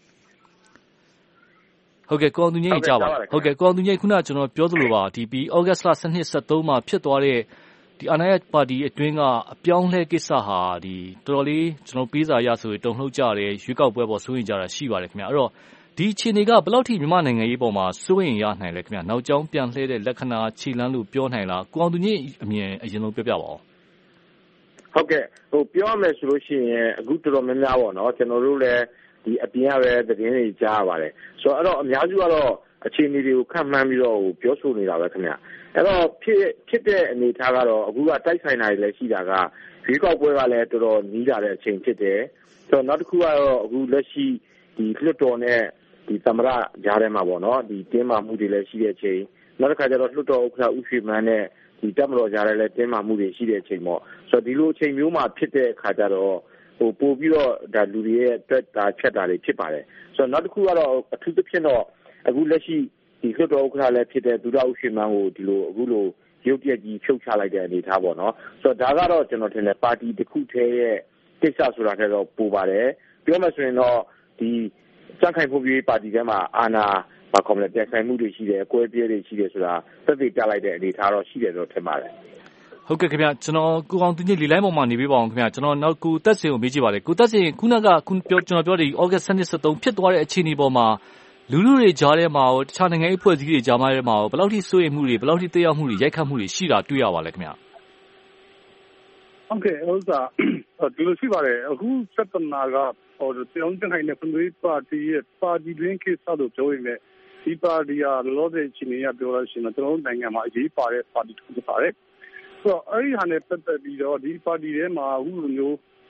ဟုတ်ကဲ့ကိုအောင်သူငိမ့်ကြားပါဟုတ်ကဲ့ကိုအောင်သူငိမ့်ခုနကျွန်တော်ပြောသလိုပါဒီပြီးဩဂတ်စ်လ12 13မှာဖြစ်သွားတဲ့ဒီအာဏာရပါတီအတွင်းကအပြောင်းလဲကိစ္စဟာဒီတော်တော်လေးကျွန်တော်ပေးစာရဆိုရင်တုံ့လှုပ်ကြတယ်ရွေးကောက်ပွဲပေါ်စိုးရင်ကြတာရှိပါတယ်ခင်ဗျာအဲ့တော့ဒီအခြေအနေကဘယ်လောက်ထိမြန်မာနိုင်ငံရေးပေါ်မှာစိုးရင်ရနိုင်လဲခင်ဗျာနောက်ကျောင်းပြန်လှည့်တဲ့လက္ခဏာခြေလမ်းလို့ပြောနိုင်လားကိုအောင်သူငိမ့်အမြင်အရင်ဆုံးပြောပြပါဦးဟုတ်ကဲ့ပြောရမယ်ဆိုလို့ရှိရင်အခုတော်တော်များများပေါ့နော်ကျွန်တော်တို့လည်းဒီအပြင်ရပဲသတင်းတွေကြားရပါတယ်ဆိုတော့အဲ့တော့အများစုကတော့အခြေအနေတွေကိုခန့်မှန်းပြီးတော့ပြောဆိုနေတာပဲခင်ဗျအဲ့တော့ဖြစ်တဲ့အနေအထားကတော့အခုကတိုက်ဆိုင်တာတွေလည်းရှိတာကရွေးကောက်ပွဲကလည်းတော်တော်နီးလာတဲ့အချိန်ဖြစ်တယ်ဆိုတော့နောက်တစ်ခုကတော့အခုလက်ရှိဒီလွှတ်တော်နဲ့ဒီသမ္မတကြားထဲမှာပေါ့နော်ဒီတင်းမာမှုတွေလည်းရှိတဲ့အချိန်နောက်တစ်ခါကျတော့လွှတ်တော်ဥက္ကဋ္ဌဦးရွှေမန်းနဲ့ဒီတပ်မတော်ကြားထဲလည်းတင်းမာမှုတွေရှိတဲ့အချိန်ပေါ့ဆိုတော့ဒီလိုအချိန်မျိုးမှာဖြစ်တဲ့အခါကျတော့ပို့ပြီးတော့ဒါလူတွေရဲ့အတွက်ဒါဖြတ်တာတွေဖြစ်ပါတယ်ဆိုတော့နောက်တစ်ခုကတော့အထူးသဖြင့်တော့အခုလက်ရှိဒီလွှတ်တော်ဥက္ကဋ္ဌလည်းဖြစ်တဲ့ဒုတိယဦးရွှေမန်းကိုဒီလိုအခုလိုရုပ်တရက်ကြီးဖြုတ်ချလိုက်တဲ့အနေအထားပေါ့နော်ဆိုတော့ဒါကတော့ကျွန်တော်ထင်တယ်ပါတီတစ်ခုတည်းရဲ့ကိစ္စဆိုတာထက်တော့ပိုပါတယ်ပြောမှဆိုရင်တော့ဒီကြံ့ခိုင်ဖွံ့ဖြိုးရေးပါတီထဲမှာအာဏာဘာကောမလဲပြန်ဆိုင်မှုတွေရှိတယ်အကွဲပြဲတွေရှိတယ်ဆိုတာသက်သေပြလိုက်တဲ့အနေအထားတော့ရှိတယ်လို့ထင်ပါတယ်ဟုတ်ကဲ့ခင်ဗျာကျွန်တော်ကိုအောင်သူညလီလိုင်းပေါ်မှာနေပေးပါအောင်ခင်ဗျာကျွန်တော်နောက်ကိုတက်စင်ကိုမေးကြည့်ပါလေကိုတက်စင်ခုနကကျွန်တော်ပြောတယ်ဩဂတ်12 13ဖြစ်သွားတဲ့အခြေအနေပေါ်မှာလူတွေကြားထဲမှာတခြားနိုင်ငံအဖွဲ့အစည်းတွေကြားမှာဘယ်လောက်ထိစိုးရိမ်မှုတွေဘယ်လောက်ထိတက်ရောက်မှုတွေရိုက်ခတ်မှုတွေရှိတာတွေ့ရပါလဲခင်ဗျာဟုတ်ကဲ့ဥစ္စာဒီလိုရှိပါတယ်အခုစက်တနာကတောင်းတခိုင်တဲ့ဖွံ့ဖြိုးရေးပါတီရဲ့ပါတီတွင်းကိစ္စတို့ပြောရင်းနဲ့ဒီပါတီကလောတဲ့ချီနေရပြောလို့ရှိရင်ကျွန်တော်တို့နိုင်ငံမှာအရေးပါတဲ့ပါတီတစ်ခုဖြစ်ပါတယ်ဆိုတော့အဲ့ဒီဟာနဲ့ပတ်သက်ပြီးတော့ဒီပါတီထဲမှာအခုလိုမျိုး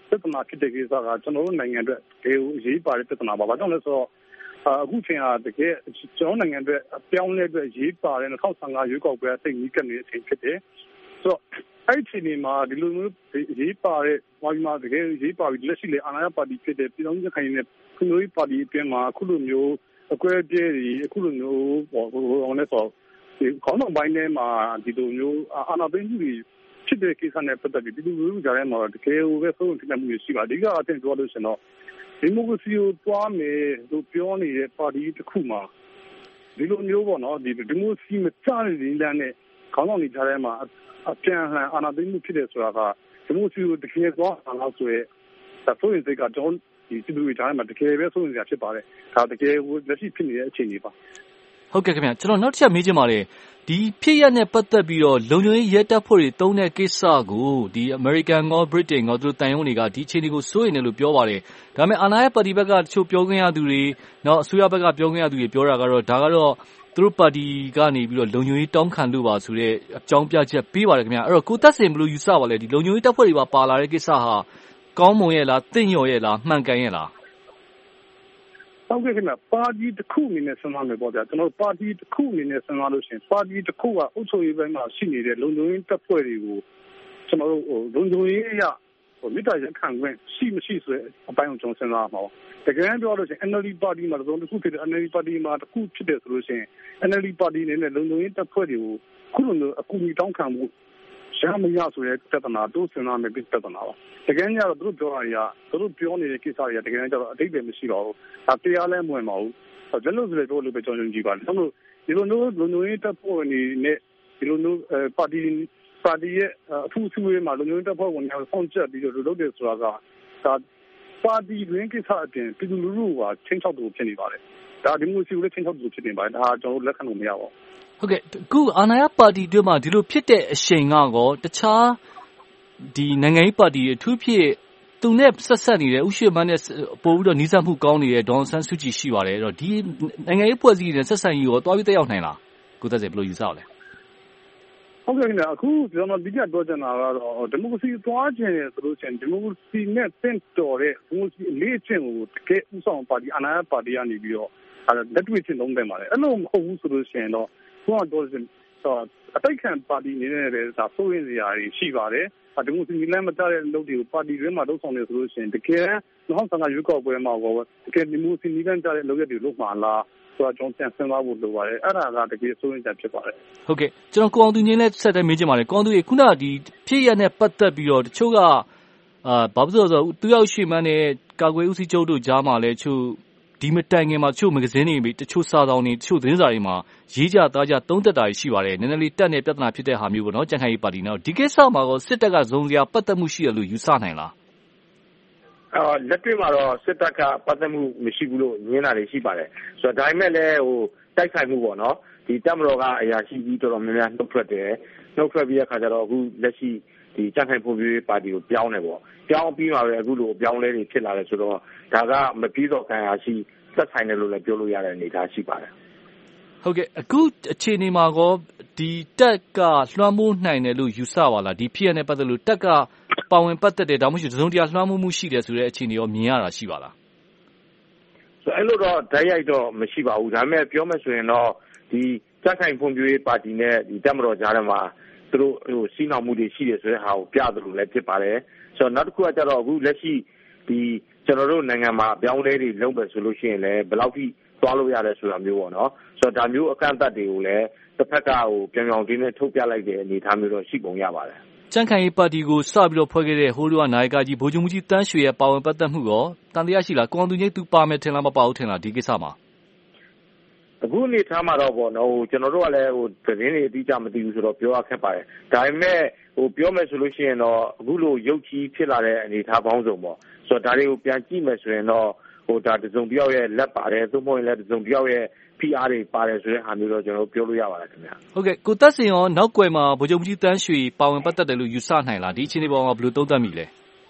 ပြဿနာဖြစ်တဲ့ကိစ္စကကျွန်တော်တို့နိုင်ငံအတွက်ဒေကိုအရေးပါတဲ့ပြဿနာပါ။ဘာကြောင့်လဲဆိုတော့အခုချိန်ဟာတကယ်ကျွန်တော်နိုင်ငံအတွက်အပြောင်းလဲအတွက်အရေးပါတဲ့2015ရွေးကောက်ပွဲအသိဉာဏ်ကပ်နေတဲ့အချိန်ဖြစ်တယ်။ဆိုတော့အဲ့ဒီအချိန်မှာဒီလိုမျိုးအရေးပါတဲ့ဘာမှတကယ်အရေးပါပြီးလက်ရှိလေအာဏာရပါတီဖြစ်တဲ့ပြည်ထောင်စုခိုင်နေတဲ့ခုလိုပါတီအတွင်းမှာအခုလိုမျိုးအကွဲပြဲတွေအခုလိုမျိုးဟိုလဲဆိုဒီခေါင်းဆောင်ပိုင်းထဲမှာဒီလိုမျိုးအာဏာသိမ်းမှုတွေဖြစ်တဲ့ကိစ္စနဲ့ပတ်သက်ပြီးဒီလိုမျိုးကြားထဲမှာတကယ်ကိုပဲဆုံးဖြတ်မှုရှိပါအဓိကအထင်ပြောလို့ရှင်တော့ဒီမိုကရေစီကိုတွားမယ်လို့ပြောနေတဲ့ပါတီတစ်ခုမှာဒီလိုမျိုးပေါ့နော်ဒီမိုကရေစီမချတဲ့ဒီလမ်းနဲ့ခေါင်းဆောင်တွေကြားထဲမှာအပြန်အလှန်အာဏာသိမ်းမှုဖြစ်တဲ့ဆိုတာကဒီမိုကရေစီကိုတကယ်သွားအောင်လို့ဆိုရဲဆိုရင်စိတ်ကကျွန်တော်ဒီပြည်သူတွေကြားထဲမှာတကယ်ပဲဆုံးဖြတ်ရဖြစ်ပါတယ်ဒါတကယ်ကိုလက်ရှိဖြစ်နေတဲ့အခြေအနေပါဟုတ်ကဲ့ခင်ဗျကျွန်တော်နောက်တစ်ချက်မေးချင်ပါတယ်ဒီဖြစ်ရနဲ့ပတ်သက်ပြီးတော့လုံခြုံရေးရဲတပ်ဖွဲ့တွေတုံးတဲ့ကိစ္စကိုဒီ American ရော Britain ရောသူတို့တန်ယုံတွေကဒီအခြေအနေကိုစိုးရိမ်တယ်လို့ပြောပါတယ်ဒါပေမဲ့အာဏာရပါတီဘက်ကတချို့ပြောခွင့်ရသူတွေနောက်အစိုးရဘက်ကပြောခွင့်ရသူတွေပြောတာကတော့ဒါကတော့သူတို့ပါတီကနေပြီးတော့လုံခြုံရေးတောင်းခံလို့ပါဆိုတဲ့အကြောင်းပြချက်ပေးပါတယ်ခင်ဗျအဲ့တော့ကိုသက်စင်ဘယ်လိုယူဆပါလဲဒီလုံခြုံရေးတပ်ဖွဲ့တွေပါလာတဲ့ကိစ္စဟာကောင်းမွန်ရဲ့လားတင့်လျော်ရဲ့လားမှန်ကန်ရဲ့လားဟုတ်ကဲ့ခင်ဗျပါတီတစ်ခုအနေနဲ့စဉ်းစားမယ်ပေါ့ဗျာကျွန်တော်ပါတီတစ်ခုအနေနဲ့စဉ်းစားလို့ရှိရင်ပါတီတစ်ခုကအုပ်ချုပ်ရေးပိုင်းမှာရှိနေတဲ့လုံခြုံရေးတပ်ဖွဲ့တွေကိုကျွန်တော်တို့လုံခြုံရေးအရမိသားစုခံခွင့်ရှိမရှိဆိုတဲ့အပိုင်းကိုကျွန်တော်စဉ်းစားမှာတကယ်ပြောလို့ရှိရင် NLD ပါတီမှာတစ်ခုဖြစ်တဲ့ NLD ပါတီမှာတစ်ခုဖြစ်တယ်ဆိုလို့ရှိရင် NLD ပါတီအနေနဲ့လုံခြုံရေးတပ်ဖွဲ့တွေကိုခုလိုမျိုးအကူအညီတောင်းခံမှုရမရဆိုတဲ့ပြဿနာတို့စဉ်းစားမယ်ပြဿနာပါတကယ်ကြတော့သူတို့ပြောတာတွေကသူတို့ပြောနေတဲ့ကိစ္စတွေကတကယ်ကြတော့အတိတ်ပဲမရှိတော့ဘူးဒါတရားလည်းမဝင်ပါဘူးကျွန်တော်တို့ပြောလို့ပဲကျွန်တော်ယုံကြည်ပါတယ်ကျွန်တော်ဒီလိုမျိုးလုံခြုံရေးတပ်ဖွဲ့နေနဲ့ဒီလိုမျိုးပါတီရဲ့အထူးအစည်းအဝေးမှာလုံခြုံရေးတပ်ဖွဲ့ဝင်တွေဆောင်းချက်ပြီးတော့လုပ်တယ်ဆိုတာကဒါပါတီတွင်ကိစ္စအပြင်ပြည်သူလူထုကချင်းချောက်တူဖြစ်နေပါတယ်ဒါဒီမိုကရေစီကိုလည်းချင်းချောက်တူဖြစ်နေပါတယ်ဒါကျွန်တော်လက်ခံလို့မရပါဘူးဟုတ်ကဲ့အခုအာဏာရပါတီတွင်းမှာဒီလိုဖြစ်တဲ့အရှိန်ကောတခြားဒီနိုင်ငံရေးပါတီအထူးဖြစ်သူနဲ့ဆက်ဆက်နေတဲ့ဥရှိမန်းနဲ့ပို့ပြီးတော့နှီးစပ်မှုကောင်းနေတဲ့ဒေါန်ဆန်းစုကြည်ရှိပါတယ်အဲ့တော့ဒီနိုင်ငံရေးဖွဲ့စည်းနေတဲ့ဆက်ဆံရေးကိုတွားပြီးတက်ရောက်နိုင်လားကိုသက်စေဘယ်လိုယူဆလဲဟုတ်ကဲ့ခင်ဗျအခုကျွန်တော်ဒီကပြောချင်တာကတော့ဒီမိုကရေစီသွားခြင်းဆိုလို့ရှိရင်ဒီမိုကရေစီနဲ့တင့်တော်တဲ့ဒီမိုကရေစီလေးအချင်းကိုတကယ်ဥဆောင်ပါတီအာဏာရပါတီကနေပြီးတော့လက်တွေ့ချင်းလုံးတယ်ပါတယ်အဲ့လိုမဟုတ်ဘူးဆိုလို့ရှိရင်တော့ဘုရားတော်စင်အတိုက်ခံပါတီနေနဲ့လည်းဒါစိုးရင်စရာတွေရှိပါတယ်ဒီမိုကရေစီလမ်းမကျတဲ့လုပ်တွေကိုပါတီတွင်းမှာလုပ်ဆောင်နေဆိုလို့ရှိရင်တကယ်2015ရွေးကောက်ပွဲမှာတော့တကယ်ဒီမိုကရေစီလမ်းကျတဲ့လုပ်ရက်တွေလုပ်မှာလားဆိုတာကျွန်တော်ပြန်စဉ်းစားဖို့လိုပါတယ်အဲ့ဒါကတကယ်စိုးရင်စရာဖြစ်ပါတယ်ဟုတ်ကဲ့ကျွန်တော်ကိုအောင်သူငင်းလည်းဆက်တဲ့မေးချင်ပါတယ်ကိုအောင်သူခုနကဒီဖြစ်ရနဲ့ပတ်သက်ပြီးတော့တချို့ကဘာဖြစ်လို့ဆိုသူရောက်ရှိမှန်းနဲ့ကာကွယ်ဦးစီးချုပ်တို့ကြားမှာလည်းချို့ဒီမတိုင်ခင်မှာတချို့မဂဇင်းတွေတချို့စာဆောင်တွေတချို့သတင်းစာတွေမှာရေးကြသားကြသုံးသက်တာရှိပါတယ်နည်းနည်းလေးတက်နေပြဿနာဖြစ်တဲ့ဟာမျိုးပေါ့နော်ကြံခိုင်ရေးပါတီနော်ဒီကိစ္စမှာကောစစ်တပ်ကဇုံစရာပတ်သက်မှုရှိတယ်လို့ယူဆနိုင်လားလက်တွေ့မှာတော့စစ်တပ်ကပတ်သက်မှုမရှိဘူးလို့ညင်းတာတွေရှိပါတယ်ဆိုတော့ဒါပေမဲ့လည်းတိုက်ဆိုင်မှုပေါ့နော်ဒီတပ်မတော်ကအရာရှိကြီးတော်တော်များများနှုတ်ထွက်တယ်နှုတ်ထွက်ပြီးတဲ့အခါကျတော့အခုလက်ရှိဒီကြံခိုင်ဖွံ့ဖြိုးရေးပါတီကိုပြောင်းတယ်ပေါ့ပြောင်းပြီးမှပဲအခုလိုပြောင်းလဲနေဖြစ်လာတယ်ဆိုတော့ဒါကမပြီးတော့ခံရရှိသက်ဆိုင်တယ်လို့လည်းပြောလို့ရတဲ့အနေအထားရှိပါတယ်ဟုတ်ကဲ့အခုအခြေအနေမှာကောဒီတက်ကလွှမ်းမိုးနိုင်တယ်လို့ယူဆပါလားဒီဖြစ်ရတဲ့ပတ်သက်လို့တက်ကပါဝင်ပတ်သက်တယ်ဒါမှမဟုတ်သုံးတရားလွှမ်းမိုးမှုရှိတယ်ဆိုတဲ့အခြေအနေရောမြင်ရတာရှိပါလားဆိုအဲ့လိုတော့ဓာတ်ရိုက်တော့မရှိပါဘူးဒါပေမဲ့ပြောမယ်ဆိုရင်တော့ဒီကြံ့ခိုင်ဖွံ့ဖြိုးရေးပါတီနဲ့ဒီတပ်မတော်ကြားထဲမှာသူတို့စီးနှောင်မှုတွေရှိတယ်ဆိုတဲ့ဟာကိုပြသလိုလည်းဖြစ်ပါတယ်ဆိုတော့နောက်တစ်ခုကကျတော့အခုလက်ရှိဒီကျွန်တော်တို့နိုင်ငံမှာအပြောင်းအလဲတွေလုပ်မယ်ဆိုလို့ရှိရင်လည်းဘယ်လောက်ထိသွားလို့ရတယ်ဆိုတာမျိုးပေါ့နော်ဆိုတော့ဒါမျိုးအကန့်အသတ်တွေကိုလည်းတစ်ဖက်ကပြောင်ပြောင်တင်းတင်းထုတ်ပြလိုက်တဲ့အနေအထားမျိုးတော့ရှိပုံရပါတယ်ကြံ့ခိုင်ရေးပါတီကိုစပြီးတော့ဖွဲ့ခဲ့တဲ့ဟိုးတို့ကနာယကကြီးဗိုလ်ချုပ်မှုကြီးတန်းရွှေရဲ့ပါဝင်ပတ်သက်မှုရောတန်တရားရှိလားကိုအောင်သူငိမ့်သူပါမယ်ထင်လားမပါဘူးထင်လားဒီကိစ္စမှာအခုအနေထားမှာတော့ပေါ့နော်ကျွန်တော်တို့ကလည်းသတင်းတွေအတိအကျမသိဘူးဆိုတော့ပြောရခက်ပါတယ်ဒါပေမဲ့ပြောမယ်ဆိုလို့ရှိရင်တော့အခုလိုရုပ်ကြီးဖြစ်လာတဲ့အနေအထားပေါင်းစုံပေါ့ဆိုတော့ဒါတွေကိုပြန်ကြည့်မယ်ဆိုရင်တော့ဒါတစုံတစ်ယောက်ရဲ့လက်ပါတယ်သို့မဟုတ်ရင်လည်းတစုံတစ်ယောက်ရဲ့ PR တွေပါတယ်ဆိုတဲ့ဟာမျိုးတော့ကျွန်တော်ပြောလို့ရပါတယ်ခင်ဗျာဟုတ်ကဲ့ကိုသက်စင်ရောနောက်ကွယ်မှာဗိုလ်ချုပ်မှုကြီးတန်းရွှေပါဝင်ပတ်သက်တယ်လို့ယူဆနိုင်လားဒီအခြေအနေပေါ်မှာဘယ်လိုသုံးသပ်မိလဲ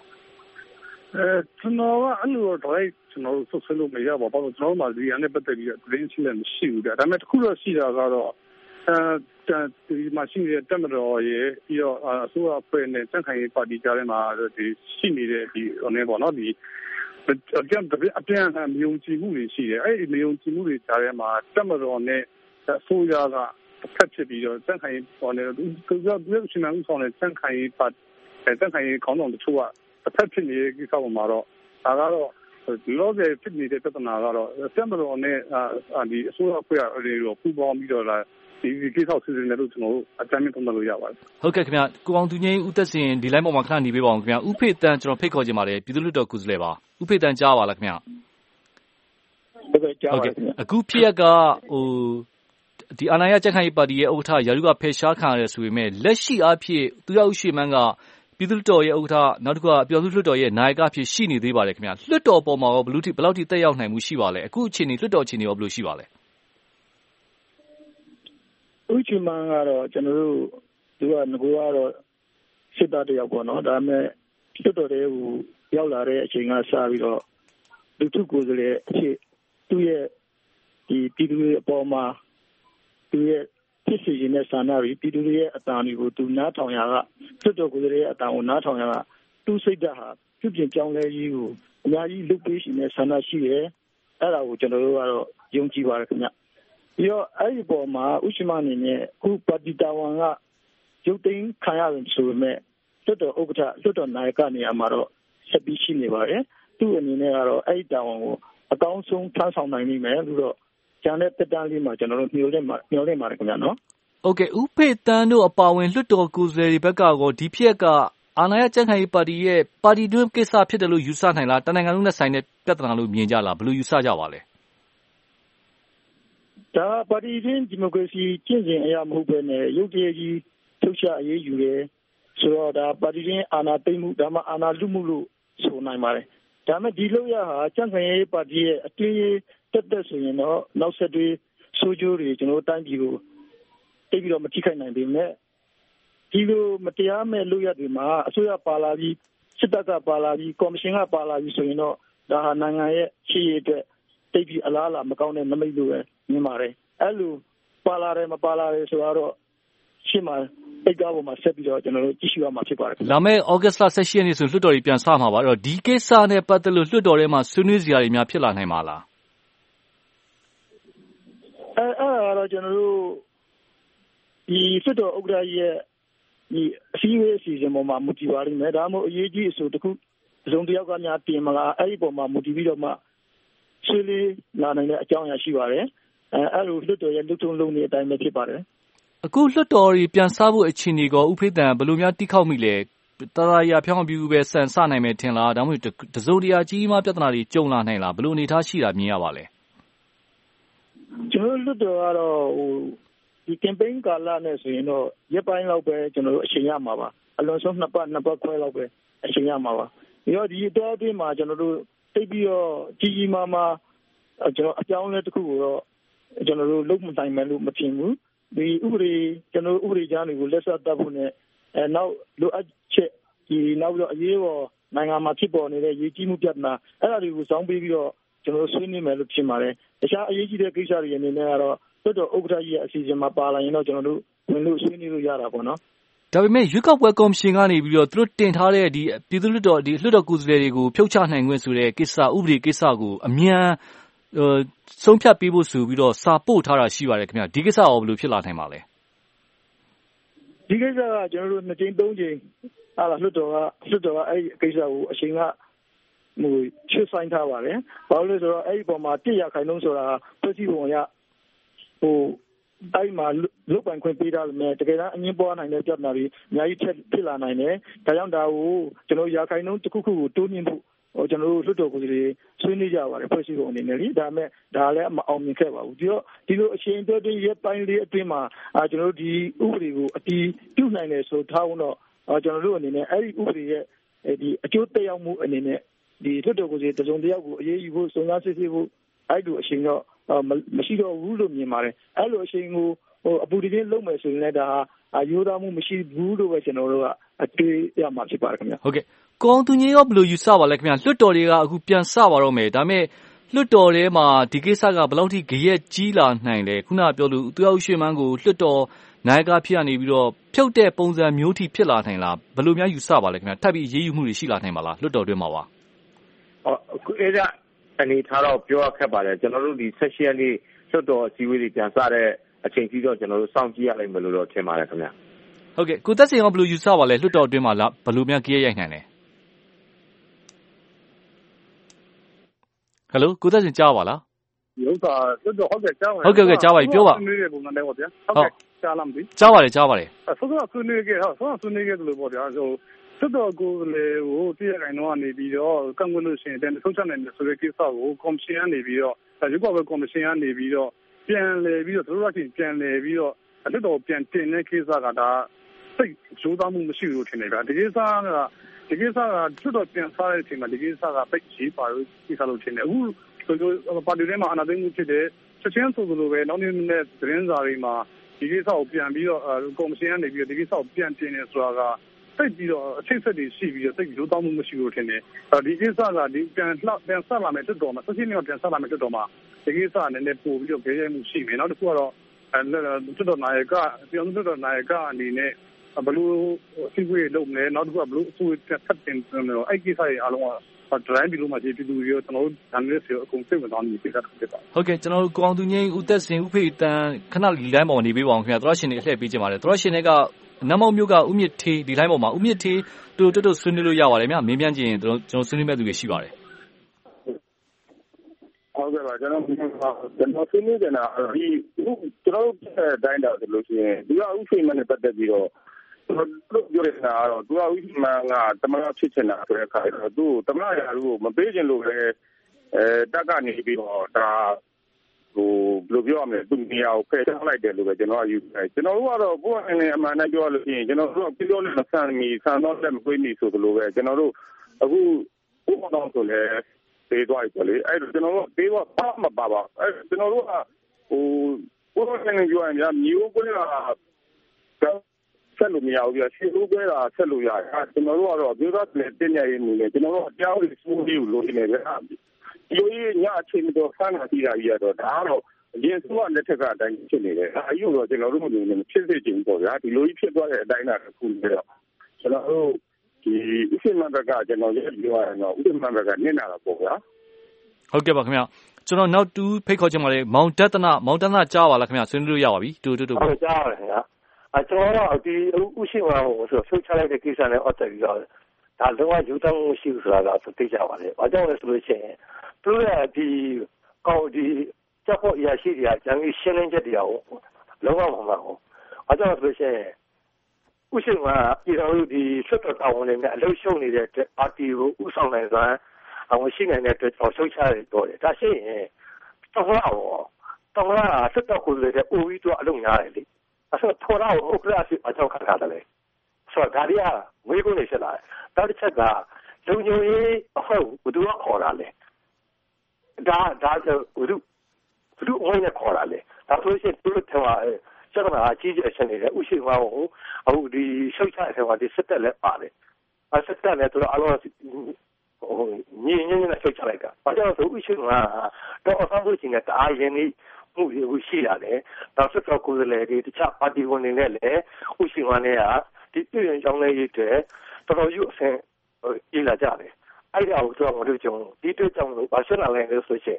ကျွန်တော်ကအဲ့လိုတော့ကျွန်တော်ဆက်လို့မရပါဘူးကျွန်တော်မှဒီအနေနဲ့ပတ်သက်ပြီးသတင်းရှိလည်းမရှိဘူးဒါပေမဲ့တခုတော့ရှိတာကတော့ဒီမှာရှိနေတဲ့တက်မတော်ရဲ့ပြီးတော့အစိုးရအဖွဲ့နဲ့စံခိုင်ပါတီကြားထဲမှာဒီရှိနေတဲ့ဒီပေါ့နော်ဒီအပြန်မယုံကြည်မှုတွေရှိတယ်အဲ့ဒီမယုံကြည်မှုတွေကြားထဲမှာတက်မတော်နဲ့အစိုးရကဖက်ဖြစ်ပြီးတော့စံခိုင်ပေါ်နေသူကရှင်မဦးဆောင်တဲ့စံခိုင်ပါစံခိုင်ခေါင်းဆောင်တချို့ကအဖက်ဖြစ်နေတဲ့ကိစ္စပေါ်မှာတော့ဒါကတော့ဒီလိုပဲဖြစ်နေတဲ့ပြဿနာကတော့တက်မတော်နဲ့ဒီအစိုးရအဖွဲ့အစည်းတွေပူးပေါင်းပြီးတော့ဒီကိစ္စဆွေးနွေးနေလို့ကျွန်တော်တို့အကြမ်းမြင့်သုံးသပ်လို့ရပါတယ်ဟုတ်ကဲ့ခင်ဗျကိုအောင်သူငိမ့်ဦးသက်စင်ဒီ line ပေါ်မှာခဏနေပေးပါအောင်ခင်ဗျဦးဖေတန်းကျွန်တော်ဖိတ်ခေါ်ခြင်းပါတယ်ပြည်သူ့လွှတ်တော်ကိုယ်စားလှယ်ပါဦးဖေတန်းကြားပါလားခင်ဗျဟုတ်ကဲ့ကြားပါခင်ဗျအခုဖြစ်ရကဒီအာဏာရကြက်ခိုင်ပါတီရဲ့ဥက္ကဋ္ဌရာထူးကဖယ်ရှားခံရတယ်ဆိုပေမဲ့လက်ရှိအားဖြင့်သူရောက်ရွှေမန်းကပြည်သူ့လွှတ်တော်ရဲ့ဥက္ကဋ္ဌနောက်တစ်ခုကပြည်သူ့လွှတ်တော်ရဲ့နာယကအဖြစ်ရှိနေသေးပါတယ်ခင်ဗျလွှတ်တော်ပေါ်မှာရောဘယ်လောက်ထိတက်ရောက်နိုင်မှုရှိပါလဲအခုအခြေအနေလွှတ်တော်အခြေအနေရောဘယ်လိုရှိပါလဲဦးချီမန်းကတော့ကျွန်တော်တို့သူကငကိုကတော့စစ်သားတယောက်ပေါ့နော်ဒါပေမဲ့လွှတ်တော်တွေကိုရောက်လာတဲ့အချိန်ကစပြီးတော့လူထုကိုယ်စားလှယ်အဖြစ်သူ့ရဲ့ဒီပြည်သူတွေအပေါ်မှာသူရဲ့ဖြစ်စီရင်တဲ့ဆန္ဒတွေပြည်သူတွေရဲ့အတန်တွေကိုသူနားထောင်ရကလွှတ်တော်ကိုယ်စားလှယ်ရဲ့အတန်ကိုနားထောင်ရကသူ့စိတ်ဓာတ်ဟာပြုပြင်ပြောင်းလဲရေးကိုအများကြီးလုပ်ပေးရှင်တဲ့ဆန္ဒရှိတယ်အဲ့ဒါကိုကျွန်တော်တို့ကတော့ယုံကြည်ပါတယ်ခင်ဗျပြီးတော့အဲ့ဒီပေါ်မှာဥရှိမအနေနဲ့ခုပါတီတာဝန်ကရုပ်သိမ်းခံရတယ်ဆိုပေမဲ့လွှတ်တော်ဥက္ကဋ္ဌလွှတ်တော်နာယကနေရာမှာတော့ဆက်ပြီးရှိနေပါတယ်သူ့အနေနဲ့ကတော့အဲ့ဒီတာဝန်ကိုအကောင်းဆုံးထမ်းဆောင်နိုင်နိုင်မယ်လို့တော့ကျန်တဲ့တက်တန်းလေးမှာကျွန်တော်တို့မျှော်လင့်ပါတယ်ခင်ဗျာနော်ဟုတ်ကဲ့ဦးဖေတန်းတို့အပါဝင်လွှတ်တော်ကိုယ်စားလှယ်တွေဘက်ကရောဒီဖြစ်ကအာဏာရကြံ့ခိုင်ရေးပါတီရဲ့ပါတီတွင်းကိစ္စဖြစ်တယ်လို့ယူဆနိုင်လားတနိုင်ငံလုံးနဲ့ဆိုင်တဲ့ပြဿနာလို့မြင်ကြလားဘယ်လိုယူဆကြပါလဲဒါပါတီတွင်းဒီမိုကရေစီကျင့်စဉ်အရာမဟုတ်ဘဲနဲ့ရုပ်တရက်ကြီးထုတ်ချအရေးယူတယ်ဆိုတော့ဒါပါတီတွင်းအာဏာသိမ်းမှုဒါမှအာဏာလုမှုလို့ဆိုနိုင်ပါတယ်ဒါမဲ့ဒီလောက်ရဟာကြံ့ခိုင်ရေးပါတီရဲ့အတင်းရေးတက်ဆိုရင်တော့နောက်ဆက်တွဲဆိုးကျိုးတွေကျွန်တော်တိုင်းပြည်ကိုတိတ်ပြီးတော့မထိခိုက်နိုင်ပေမဲ့ဒီလိုမတရားမဲ့လုပ်ရတွေမှာအစိုးရပါလာပြီးစစ်တပ်ကပါလာပြီးကော်မရှင်ကပါလာပြီးဆိုရင်တော့ဒါဟာနိုင်ငံရဲ့ရှေ့ရတဲ့တိတ်ပြီးအလားအလာမကောင်းတဲ့နမိတ်လိုပဲမြင်ပါတယ်အဲ့လိုပါလာတယ်မပါလာတယ်ဆိုတော့ရှင်းမှာတိတ်ကားပေါ်မှာဆက်ပြီးတော့ကျွန်တော်တို့ကြည့်ရှုရမှာဖြစ်ပါတယ်လာမယ့်ဩဂတ်လ18ရက်နေ့ဆိုလွှတ်တော်ကြီးပြန်စမှာပါအဲ့တော့ဒီကိစ္စနဲ့ပတ်သက်လို့လွှတ်တော်ထဲမှာဆွေးနွေးစရာတွေများဖြစ်လာနိုင်ပါလားအဲ့တော့ကျွန်တော်တို့ဒီစစ်တော်ဥက္ကဋ္ဌရဲ့ဒီအစည်းအဝေးအစီအစဉ်ပေါ်မှာမူတည်ပါလိမ့်မယ်ဒါမှမဟုတ်အရေးကြီးအဆိုတစ်ခုစုံတစ်ယောက်ကများပြင်မလားအဲ့ဒီပေါ်မှာမူတည်ပြီးတော့မှဆွေးနွေးလာနိုင်တဲ့အကြောင်းအရာရှိပါတယ်အဲ့လိုလွှတ်တော်ရဲ့လူထုလုံးနေအတိုင်းပဲဖြစ်ပါတယ်အခုလွှတ်တော်ကြီးပြန်စားဖို့အခြေအနေကောဥဖေးတန်ဘယ်လိုများတိခောက်မိလဲတရားရဖြောင်းပြူပဲစနိုင်မယ်ထင်လားဒါမှမဟုတ်တစုံတရာကြီးမားပြဿနာတွေကြုံလာနိုင်လားဘယ်လိုအနေထားရှိတာမြင်ရပါလဲကျွန်တော်လွတ်တော်ကတော့ဒီ campaign ကာလနဲ့ဆိုရင်တော့ရက်ပိုင်းလောက်ပဲကျွန်တော်တို့အချိန်ရမှာပါအလွန်ဆုံးနှစ်ပတ်ခွဲလောက်ပဲအချိန်ရမှာပါပြီးတော့ဒီတော့အတွင်းမှာကျွန်တော်တို့တိတ်ပြီးတော့ကြီးမားမားကျွန်တော်အကြောင်းလဲတစ်ခုကိုတော့ကျွန်တော်တို့လုံးမနိုင်မယ်လို့မထင်ဘူးဒီဥပဒေကျွန်တော်ဥပဒေကြားတွေကိုလက်ဆက်တပ်ဖို့နဲ့နောက်လိုအပ်ချက်ဒီနောက်ပြီးတော့အရေးပေါ်နိုင်ငံမှာဖြစ်ပေါ်နေတဲ့ရည်ကြီးမှုပြဿနာအဲ့ဒါတွေကိုစောင်းပေးပြီးတော့ကျွန်တော်ဆွေးနွေးမယ်လို့ဖြစ်ပါတယ်တခြားအရေးကြီးတဲ့ကိစ္စတွေအနေနဲ့ကတော့လွှတ်တော်ဥက္ကဋ္ဌကြီးရဲ့အစီအစဉ်မှာပါလာရင်တော့ကျွန်တော်တို့ဝင်လို့ဆွေးနွေးလို့ရတာပေါ့နော်ဒါပေမဲ့ရွေးကောက်ပွဲကော်မရှင်ကနေပြီးတော့သူတို့တင်ထားတဲ့ဒီပြည်သူ့လွှတ်တော်ဒီလွှတ်တော်ကိုယ်စားလှယ်တွေကိုဖြုတ်ချနိုင်ခွင့်ဆိုတဲ့ကိစ္စဥပဒေကိစ္စကိုအမြန်ဆုံးဖြတ်ပေးဖို့ဆိုပြီးတော့စာပို့ထားတာရှိပါတယ်ခင်ဗျဒီကိစ္စရောဘယ်လိုဖြစ်လာနိုင်ပါလဲဒီကိစ္စကကျွန်တော်တို့2ကြိမ်3ကြိမ်လွှတ်တော်ကအဲ့ဒီကိစ္စကိုအချိန်ကချွတ်ဆိုင်ထားပါတယ်ဘာလို့လဲဆိုတော့အဲ့ဒီပုံမှာ100%ဆိုတာဖွဲ့စည်းပုံရအဲ့မှာလုတ်ပိုင်ခွင့်ပေးထားလို့တကယ်တမ်းအငင်းပွားနိုင်တဲ့ပြဿနာတွေအများကြီးဖြစ်လာနိုင်တယ်ဒါကြောင့်ဒါကိုကျွန်တော်ရာခိုင်နှုန်းတစ်ခုခုကိုတိုးမြှင့်ဖို့ကျွန်တော်တို့လွှတ်တော်ကိုယ်စားလှယ်ဆွေးနွေးကြပါတယ်ဖွဲ့စည်းပုံအနေနဲ့လေဒါပေမဲ့ဒါလည်းမအောင်မြင်ခဲ့ပါဘူးဒီလိုအချိန်တွင်းရက်ပိုင်းလေးအတွင်းမှာကျွန်တော်တို့ဒီဥပဒေကိုအတီးပြုနိုင်တယ်ဆိုထားတော့ကျွန်တော်တို့အနေနဲ့အဲ့ဒီဥပဒေရဲ့ဒီအကျိုးသက်ရောက်မှုအနေနဲ့ဒီလွှတ်တော်ကိုယ်စားတစုံတယောက်ကိုအရေးယူဖို့စုံစမ်းစစ်ဆေးဖို့အဲ့လိုအချိန်တော့မရှိတော့ဘူးလို့မြင်ပါတယ်အဲ့လိုအချိန်ကိုအပူတပြင်းလုပ်မယ်ဆိုရင်လည်းဒါရိုးသားမှုမရှိဘူးလို့ပဲကျွန်တော်တို့ကအတွေ့ရမှာဖြစ်ပါတယ်ခင်ဗျဟုတ်ကဲ့ကောင်းသူကြီးရောဘယ်လိုယူဆပါလဲခင်ဗျလွှတ်တော်တွေကအခုပြန်စပါတော့မယ်ဒါပေမဲ့လွှတ်တော်ထဲမှာဒီကိစ္စကဘယ်လောက်ထိဂရက်ကြီးလာနိုင်လဲခုနပြောလို့သူရောက်ရွှေမန်းကိုလွှတ်တော်နိုင်ကဖြစ်ရနေပြီးတော့ဖြုတ်တဲ့ပုံစံမျိုးထိဖြစ်လာနိုင်လားဘယ်လိုများယူဆပါလဲခင်ဗျထပ်ပြီးရေးယူမှုတွေရှိလာနိုင်ပါလားလွှတ်တော်တွင်းမှာပါအခုအဲ့ဒါအနေထားတော့ပြောရခက်ပါတယ်ကျွန်တော်တို့ဒီ session လေးလွှတ်တော်အစည်းအဝေးတွေပြန်စတဲ့အချိန်ကြီးတော့ကျွန်တော်တို့စောင့်ကြည့်ရလိမ့်မယ်လို့တော့ထင်ပါတယ်ခင်ဗျဟုတ်ကဲ့ကိုသက်စင်ရောဘယ်လိုယူဆပါလဲလွှတ်တော်အတွင်းမှာဘယ်လိုများကြေးရိုက်နိုင်လဲဟယ်လိုကိုသက်စင်ကြားပါလားဒီဥစ္စာဟုတ်ကဲ့ကြားပါဟုတ်ကဲ့ကြားပါပြီပြောပါဆွေးနွေးတဲ့ပုံစံနဲ့ပေါ့ဗျာဟုတ်ကဲ့ကြားလားမသိကြားပါတယ်ကြားပါတယ်ဆိုတော့ဆွေးနွေးခဲ့လို့ပေါ့ဗျာဆိုတော့ကိုလေဟိုတည့်ရခိုင်တော့နေပြီးတော့ကန့်ကွက်လို့ရှိရင်တဲ့ဆုံးချနိုင်တယ်ဆိုတဲ့ကိစ္စကိုကော်မရှင်ကနေပြီးတော့ရုပ်ကပဲကော်မရှင်ကနေပြီးတော့ပြန်လဲပြီးတော့သူတို့ကပြန်လဲပြီးတော့အထက်တော်ပြန်တင်တဲ့ကိစ္စကဒါစိတ်ကြိုးစားမှုမရှိဘူးထင်တယ်ဗျာဒီကိစ္စကသူတို့ပြန်စားတဲ့အချိန်မှာဒီကိစ္စကပိတ်ရှိပါလို့ကိစ္စလို့ထင်တယ်အခုပါတီထဲမှာအနာသိမှုဖြစ်တဲ့ချက်ချင်းဆိုလိုပဲနောက်နေ့နဲ့သတင်းစာတွေမှာဒီကိစ္စကိုပြန်ပြီးတော့ကော်မရှင်ကနေပြီးတော့ဒီကိစ္စကိုပြန်တင်နေဆိုတာကစိတ်ပြီးတော့အချိတ်ဆက်တွေရှိပြီးတော့စိတ်ကြိုးစားမှုမရှိဘူးထင်တယ်ဒီကိစ္စကဒီပြန်ဆက်လာမယ်တက်တော်မှာဆက်ချင်းနဲ့ပြန်ဆက်လာမယ်တက်တော်မှာဒီကိစ္စကလည်းပို့ပြီးတော့ကြေးရိုက်မှုရှိမယ်နောက်တစ်ခုကတော့တက်တော်နိုင်ကပြောင်းတက်တော်နိုင်ကအနေနဲ့ဘလို့အစည်းအဝေးလုပ်မယ်နောက်တစ်ခုကဘလို့အစည်းအဝေးဆက်တင်တယ်အဲ့ကိစ္စတွေအားလုံးကဒရိုင်းဒီလိုမှပြည်သူတွေကျွန်တော်တို့ဒါနဲ့ဆိုအကုန်စိတ်ဝင်စားနေဖြစ်တာဖြစ်ပါဟုတ်ကဲ့ကျွန်တော်တို့ကိုအောင်သူငိမ့်ဦးသက်စင်ဦးဖေတန်ခဏလီလိုင်းပေါ်နေပေးပါအောင်ခင်ဗျာသရရှင်တွေအလှည့်ပေးကြပါလေသရရှင်တွေကနမောက်မျိုးကဦးမြင့်ထေးဒီလိုင်းပေါ်မှာဦးမြင့်ထေးတို့ဆွေးနွေးလို့ရပါတယ်ဗျာမင်းပြန်ကြည့်ရင်ကျွန်တော်ဆွေးနွေးမဲ့သူတွေရှိပါတယ်ဟုတ်ကဲ့ပါကျွန်တော်ဆွေးနွေးနေတာဒီကျွန်တော်တို့တိုင်းတာဆိုလို့ရှိရင်ဒီကဥဖေးမှနဲ့ပတ်သက်ပြီးတော့တို့ပြောနေတာကတော့သူကဥဖေးမှကတမန်ဖြစ်ချင်တာဆိုတဲ့အခါကျတော့သူတမန်ရာလူကိုမပေးချင်လို့ပဲတက်ကနေပြီးတော့ဒါဟိုဘယ်လိုပြောရမလဲသူနေရာကိုဖယ်ထားလိုက်တယ်လို့ပဲကျွန်တော်ယူတယ်ကျွန်တော်တို့ကတော့ကိုယ့်အနေနဲ့အမှန်တမ်းပြောလို့ရှိရင်ကျွန်တော်တို့ကပြောလို့မဆန်မီဆန်တော့လည်းမကွေးမီဆိုလိုပဲကျွန်တော်တို့အခုဥပဒေဆိုလည်းပေးသွားပြီလေအဲ့တော့ကျွန်တော်တို့ပေးတော့မပါပါအဲ့ကျွန်တော်တို့ကဟိုကိုယ့်အနေနဲ့ပြောရင်များမျိုးကိုလည်းဆက်လို့မရဘူးပြရှင်းလို့ပဲဆက်လို့ရတယ်ကျွန်တော်တို့ကတော့ပြောသားလည်းတင်းနေရင်းနေကျွန်တော်တို့အကြောင်းလေးစူးပြီးလို့နေတယ်ဗျာဒီညအချိန်တော့ဆန်းလာပြီးတာကြီးတော့ဒါကတော့အရင်ကလက်ထက်ကအတိုင်းဖြစ်နေတယ်အယူတော့ကျွန်တော်တို့မျိုးနဲ့ဖြစ်စေချင်ပေါ့ဗျာဒီလိုကြီးဖြစ်သွားတဲ့အတိုင်းတာတစ်ခုလေတော့ကျွန်တော်တို့ဒီဥစ္စာမှန်ကကျွန်တော်ရဲ့ပြောရရင်တော့ဥစ္စာမှန်ကနင့်လာတာပေါ့ဗျာဟုတ်ကဲ့ပါခင်ဗျာကျွန်တော်နောက်တူဖိတ်ခေါ်ချင်ပါတယ်မောင်တသနာကြားပါလားခင်ဗျာဆွေးနွေးလို့ရပါပြီတူဟုတ်ကြားပါတယ်ခင်ဗျာကျွန်တော်တို့ဒီဥရှိမှာဆိုဆုတ်ချလိုက်တဲ့ကိစ္စနဲ့အတ်တက်ပြီးတော့ဒါလုံးဝယူတောင်းမှုရှိဘူးဆိုတာတော့သိကြပါလေ။ဘာကြောင့်လဲဆိုလို့ရှိရင်သူကဒီချက်ဖို့အရာရှိတွေကကျန်ပြီးရှင်းလင်းချက်တရားကိုလုံးဝမမှန်ဘူး။ဘာကြောင့်လဲဆိုလို့ရှိရင်ဥရှိမှာပြည်တော်တို့ဒီဆွတ်တော်တောင်းဝင်နေတဲ့အလုပ်ရှုံနေတဲ့ပါတီကိုဥဆောင်နိုင်စွာအောင်ရှိနိုင်တဲ့အတွက်ကျွန်တော်ဆုတ်ချရတယ်ပြောတယ်။ဒါရှိရင်တော့ဆွတ်တော်ကိုလည်းအိုပြီးတော့အလုပ်များတယ်လေ။အဲ့တော့ထော်လာကိုဥက္ကဋ္ဌအကြောင်းခတ်ထားတယ်လေ။ဆိုတော့ဒါတွေကငွေကုန်နေဖြစ်လာတယ်။နောက်တစ်ချက်ကလုံခြုံရေးအဖွဲ့ဘယ်သူကခေါ်တာလဲ။ဒါဆိုဘယ်သူဝိုင်းနဲ့ခေါ်တာလဲ။ဒါဆိုရင်သူတို့ထော်လာကျတော့အကြီးကြီးအချက်နေတယ်ဥရှိမှာကိုအခုဒီရှုပ်ချတဲ့ဟိုဒီစစ်တပ်လည်းပါတယ်။စစ်တပ်လည်းသူတို့အလုံးညင်နဲ့ရှုပ်ချလိုက်တာ။ဘာကြောင့်ဆိုဥရှိမှာတော့အဆောင်ချင်းနဲ့တအားရင်းနေမှုတွေရှိရတယ်။နောက်ဆက်တော့ကိုယ်လည်းဒီတခြားပါတီဝင်တွေနဲ့လည်းဥရှိမှာနဲ့ကဒီပြည်ရင်ကြောင်းလေးတွေတော်တော်ယူအဆင်ကြီးလာကြတယ်။အဲ့ဒါကိုကျွန်တော်တို့ကြောင့်ဒီတွေ့ကြောင့်ဘာဖြစ်လာလဲဆိုရင်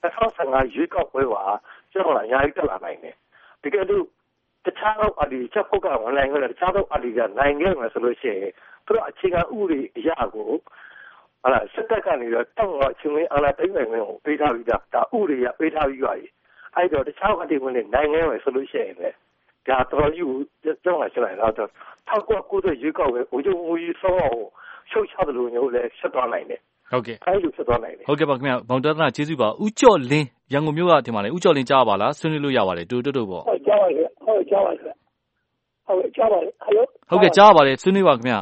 2015ရွေးကောက်ပွဲမှာကျွန်တော်အများကြီးတက်လာနိုင်တယ်။ဒီကနေ့တခြားတော့အဒီချက်ဖို့ကဝင်လာရင်တခြားတော့အဒီကနိုင်ခဲ့မှာဆိုလို့ရှိရင်သူတို့အခြေခံဥပဒေအရာကိုစစ်တပ်ကနေတော့တောင်းတော့ချင်းလေးအာလာတိုင်းနိုင်ငံကိုပေးထားပြီးတာဒါဥပဒေရပေးထားပြီးပါပြီ။အဲ့တော့တခြားအဒီဝင်နေနိုင်ခဲ့မယ်ဆိုလို့ရှိရင်လည်းဒါတော်ယူကြောင်းလာချင်လာတော့ထောက်ကွက်ရွေးကောက်ပဲဦးကျုံဦးဆောင်းအောင်ရှုပ်ချတယ်လို့မျိုးလည်းဆက်သွားနိုင်တယ်ဟုတ်ကဲ့အဲ့လိုဆက်သွားနိုင်တယ်ဟုတ်ကဲ့ပါခင်ဗျမောင်တသနာကျေးဇူးပါဦးကျော်လင်းရန်ကုန်မြို့ကဒီမှာလေဦးကျော်လင်းကြားပါလားဆွေးနွေးလို့ရပါတယ်တူပေါ့ဟုတ်ကြားပါရဲ့ဟုတ်ကြားပါရဲ့ဟုတ်ကြားပါရဲ့ဟယ်လိုဟုတ်ကဲ့ကြားပါတယ်ဆွေးနွေးပါခင်ဗျ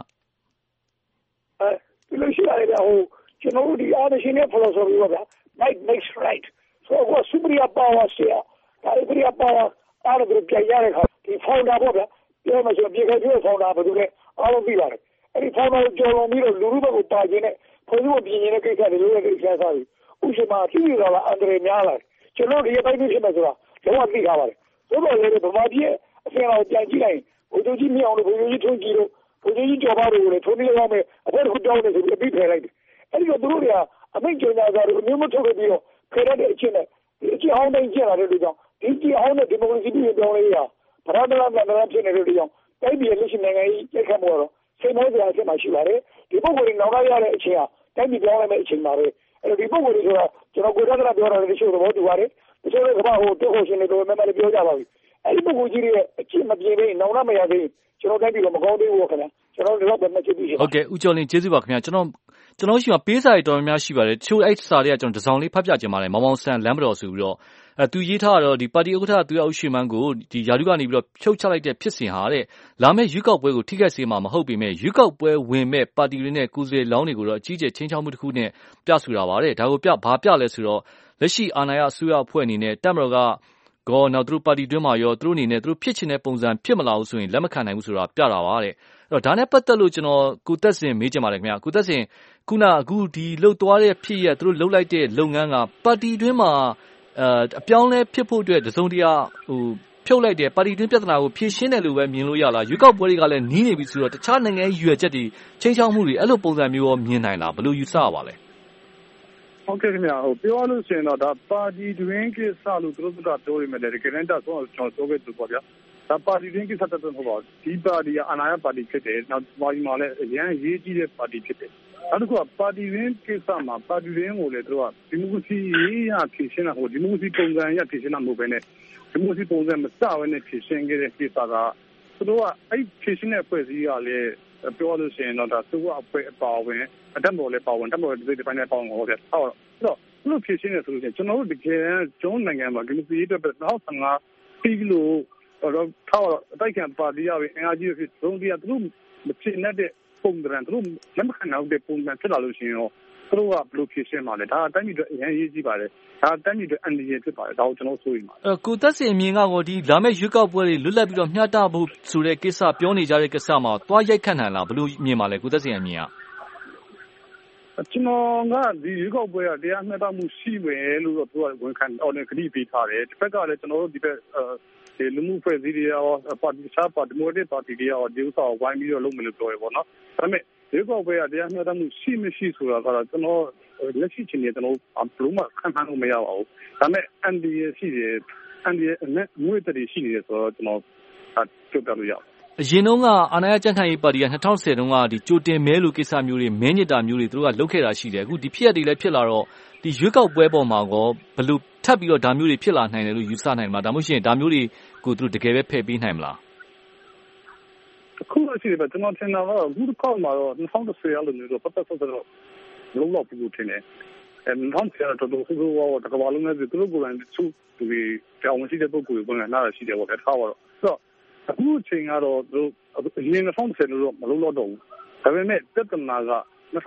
ဒီလိုရှိရတယ်ဟိုကျွန်တော်တို့ဒီအားရှင်ရဲ့ philosophy ပါဗျာ might makes right so what superior power ဆရာဒါ superior power အားလုံးပြရတဲ့ခါဒီ founder ပေါ့ဗျာပြောမှဆိုပြေခဲ့ပြော founder ဘယ်လိုလဲအားလုံးပြီးပါတယ်အဲ့ဒီ founder ကြော်လုံးပြီးတော့လူလူဘက်ကိုပါခြင်းနဲ့ဖွဲ့စည်းပုံပြင်နေတဲ့ကိစ္စတွေလိုတဲ့ကိစ္စစားပြီးဥရှိမှာသိရတာအန္တရာယ်များလာကျွန်တော်ဒီအပိုင်းဖြစ်မယ်ဆိုတာလုံးဝသိထားပါတယ်သို့တော်လည်းဗမာပြည်အစဉ်အောင်ပြန်ကြည့်လိုက်ဘုံကြီးမြောင်လို့ဘုံကြီးထွန်းကြည့်လို့ဘုံကြီးကျော်ပါလို့လည်းထုံးပြီးတော့မယ်အဖွဲ့တစ်ခုတောင်းနေဆိုပြီးအပြီးဖယ်လိုက်တယ်အဲ့ဒီတော့သူတို့တွေကအမိန့်ကြေညာစာတွေအမျိုးမထုတ်ပြီးတော့ဖယ်ရတဲ့အချင်းနဲ့ဒီအချင်းအောင်တိုင်းကျင်လာတဲ့လူကြောင့်ဒီကြီးအောင်တဲ့ဒီမိုကရေစီပြည်ပြောင်းလဲရဗရာဒလာဖြစ်နေတဲ့လူကြောင့်တိုက်ပြည်လက်ရှိနိုင်ငံကြီးလက်ခံမှုတော့စိတ်နှိုးစရာအဖြစ်မှရှိပါတယ်ဒီပုံကိုယ်နောက်ရတဲ့အချိန်ဟာတိုက်ပြည်ပြောင်းလဲမယ့်အချိန်ပါပဲအဲ့ဒီပုံကိုယ်ဆိုတာကျွန်တော်ကိုယ်တိုင်ပြောတာလည်းရှိသဘောတူပါတယ်တချို့ကဘာဟိုတုတ်ရှင်တွေတော့မှလည်းပြောကြပါပြီအဲ့ဒီပုံကိုယ်ကြီးရဲ့အချင်းမပြေဘဲနောက်မရသေးကျွန်တော်တိုက်ပြည်တော့မကောင်းသေးဘူးခင်ဗျာကျွန်တော်တို့တော့မချစ်ဘူးဟုတ်ကဲ့ဦးကျော်လင်းကျေးဇူးပါခင်ဗျာကျွန်တော်ရှိမှာပေးစာတွေတော်များများရှိပါတယ်တချို့အဲ့စာတွေကကျွန်တော်တစ်စောင်လေးဖတ်ပြခြင်းပါတယ်မောင်မောင်ဆန်လမ်းမတော်ဆိုပြီးတော့သူရေးထားတော့ဒီပါတီဥက္ကဋ္ဌသူရဦးရွှေမန်းကိုဒီယာတုကနေပြီးတော့ဖြုတ်ချလိုက်တဲ့ဖြစ်စဉ်ဟာတဲ့လာမယ့်ရွေးကောက်ပွဲကိုထိခိုက်စေမှာမဟုတ်ပေမဲ့ရွေးကောက်ပွဲဝင်မဲ့ပါတီတွေနဲ့ကိုယ်စားလှယ်လောင်းတွေကိုတော့အကြီးအကျယ်ချင်းချောင်းမှုတစ်ခုနဲ့ပြဆိုတာပါတဲ့ဒါကိုဘာပြလဲဆိုတော့လက်ရှိအာဏာရအစိုးရအဖွဲ့အနေနဲ့တပ်မတော်ကနောက်သူတို့ပါတီတွင်းမှာရောသူတို့အနေနဲ့သူတို့ဖြစ်ချင်တဲ့ပုံစံဖြစ်မလာဘူးဆိုရင်လက်မခံနိုင်ဘူးဆိုတာပြတာပါတဲ့အဲ့တော့ဒါနဲ့ပတ်သက်လို့ကျွန်တော်ကိုသက်စင်မေးချင်ပါတယ်ခင်ဗျာကိုသက်စင်အခုဒီလှုပ်သွားတဲ့ဖြစ်ရသူတို့လှုပ်လိုက်တဲ့လုပ်ငန်းကပါတီတွင်းမှာအပြောင်းလဲဖြစ်ဖို့အတွက်တစုံတရာဖြုတ်လိုက်တယ်ပါတီတွင်းပြဿနာကိုဖြေရှင်းတယ်လို့ပဲမြင်လို့ရလားရွေးကောက်ပွဲတွေကလည်းနီးနေပြီဆိုတော့တခြားနိုင်ငံရေးရွေချက်တွေချင်းချောင်းမှုတွေအဲ့လိုပုံစံမျိုးရောမြင်နိုင်လားဘယ်လိုယူဆရပါလဲဟုတ်ကဲ့ခင်ဗျာပြောလို့ရှိရင်တော့ဒါပါတီတွင်းကိစ္စလို့သူတို့ကပြောရမယ်လေဒီကနေ့တော့ကျွန်တော်ပြောခဲ့သူပေါ့ဗျာဒါပါတီတွင်းကိစ္စတက်တော့ဟုတ်ပါဒီပါတီကအာဏာရပါတီဖြစ်တယ်နောက်ပါတီမှာလည်းအရန်ရေးကြီးတဲ့ပါတီဖြစ်တယ်နောက်တစ်ခုကပါတီတွင်းကိစ္စမှာပါတီတွင်းကိုလည်းသူတို့ကဒီမိုကရေစီရဖြည့်ရှင်းတာဒီမိုကရေစီပုံစံရဖြည့်ရှင်းတာမဟုတ်ဘဲနဲ့ဒီမိုကရေစီပုံစံမစဘဲနဲ့ဖြည့်ရှင်းခဲ့တဲ့ကိစ္စကသူတို့ကအဲ့ဖြည့်ရှင်းတဲ့အဖွဲ့အစည်းကလည်းပြောလို့ရှိရင်တော့ဒါသူ့အဖွဲ့အပါဝင်အတက်ပေါ်လည်းပါဝင်တက်ပေါ်ဒီပိုင်းနဲ့ပါဝင်ဟောတယ်ဟုတ်တော့သူတို့ဖြည့်ရှင်းနေဆိုလို့ရှိရင်ကျွန်တော်တို့တကယ်ကျုံးနိုင်ငံမှာဒီမိုကရေစီအတွက်2015ပြီးလို့တော့ထားအတိုက်ခံပါတီရပဲအင်အားကြီးဖြစ်သုံးတရားသူတို့မဖြစ်တဲ့ပုံစံသူတို့လက်မခံနိုင်တဲ့ပုံစံဖြစ်လာလို့ရှိရင်ရောသူတို့ကဘယ်လိုဖြည့်ရှင်းမှာလဲဒါတိုင်းပြည်အတွက်အရင်ရေးကြည့်ပါတယ်ဒါတိုင်းပြည်အတွက်အန္တရာယ်ဖြစ်ပါတယ်ဒါကိုကျွန်တော်ဆိုရမှာကိုသက်စင်အမြင်ကဒီလာမယ့်ရွေးကောက်ပွဲတွေလွတ်လပ်ပြီးတော့မျှတဖို့ဆိုတဲ့ကိစ္စပြောနေကြတဲ့ကိစ္စမှာသွားရိုက်ခတ်နိုင်လားဘယ်လိုမြင်ပါလဲကိုသက်စင်အမြင်ကကျွန်တော်ကဒီရွေးကောက်ပွဲကတရားမျှတမှုရှိမယ်လို့တော့သူကဝန်ခံခတိပေးထားတယ်တစ်ဖက်ကလည်းကျွန်တော်တို့ဒီဘက်ဒီလူမှုဖွဲ့စည်းတွေရောပါတီချာပါဒီမိုကရက်ပါတီတွေရောဒီဥစ္စာကိုဝိုင်းပြီးတော့လုပ်မယ်လို့ပြောရပေါ့နော်ဒါပေမဲ့ဒီကောက်ပွဲကတရားမျှတမှုရှိမရှိဆိုတာကတော့ကျွန်တော်လက်ရှိချင်းနေကျွန်တော်ဘလို့မှခံမှန်းလို့မရပါဘူးဒါပေမဲ့ NDA ရှိတယ် NDA နဲ့ငွေတည်းရှိနေတယ်ဆိုတော့ကျွန်တော်ပြောပြလို့ရအရင်တုန်းကအာဏာရကြံ့ခိုင်ရေးပါတီက2010တုန်းကဒီကြိုတင်မဲလူကိစ္စမျိုးတွေမဲညစ်တာမျိုးတွေသူတို့ကလုပ်ခဲ့တာရှိတယ်အခုဒီဖြစ်ရတွေလည်းဖြစ်လာတော့ဒီရွေးကောက်ပွဲပေါ်မှာကောဘယ်လိုထပ်ပြီးတော့ဒါမျိုးတွေဖြစ်လာနိုင်တယ်လို့ယူဆနိုင်မှာဒါမှမဟုတ်ရင်ဒါမျိုးတွေကိုသူတို့တကယ်ပဲဖယ်ပေးနိုင်မလားအခုရှိတယ်ကျွန်တော်ထင်တာကတော့အခုတစ်ခါမှတော့2010ရလို့မျိုးတော့ပတ်သက်တော့လုံးလောက်ပြီးထင်တယ်2010တော့သူတို့ကတကဘာလုံးနဲ့သူတို့ကိုယ်တိုင်သူတွေကြောင်မရှိတဲ့ပုံကိုယ်ကနားရရှိတယ်ပေါ့အဲ့ဒါကတော့ဆိုတော့အခုချိန်ကတော့သူအရင်2010လို့တော့မလုံးတော့ဘူးဒါပေမဲ့ပြဿနာက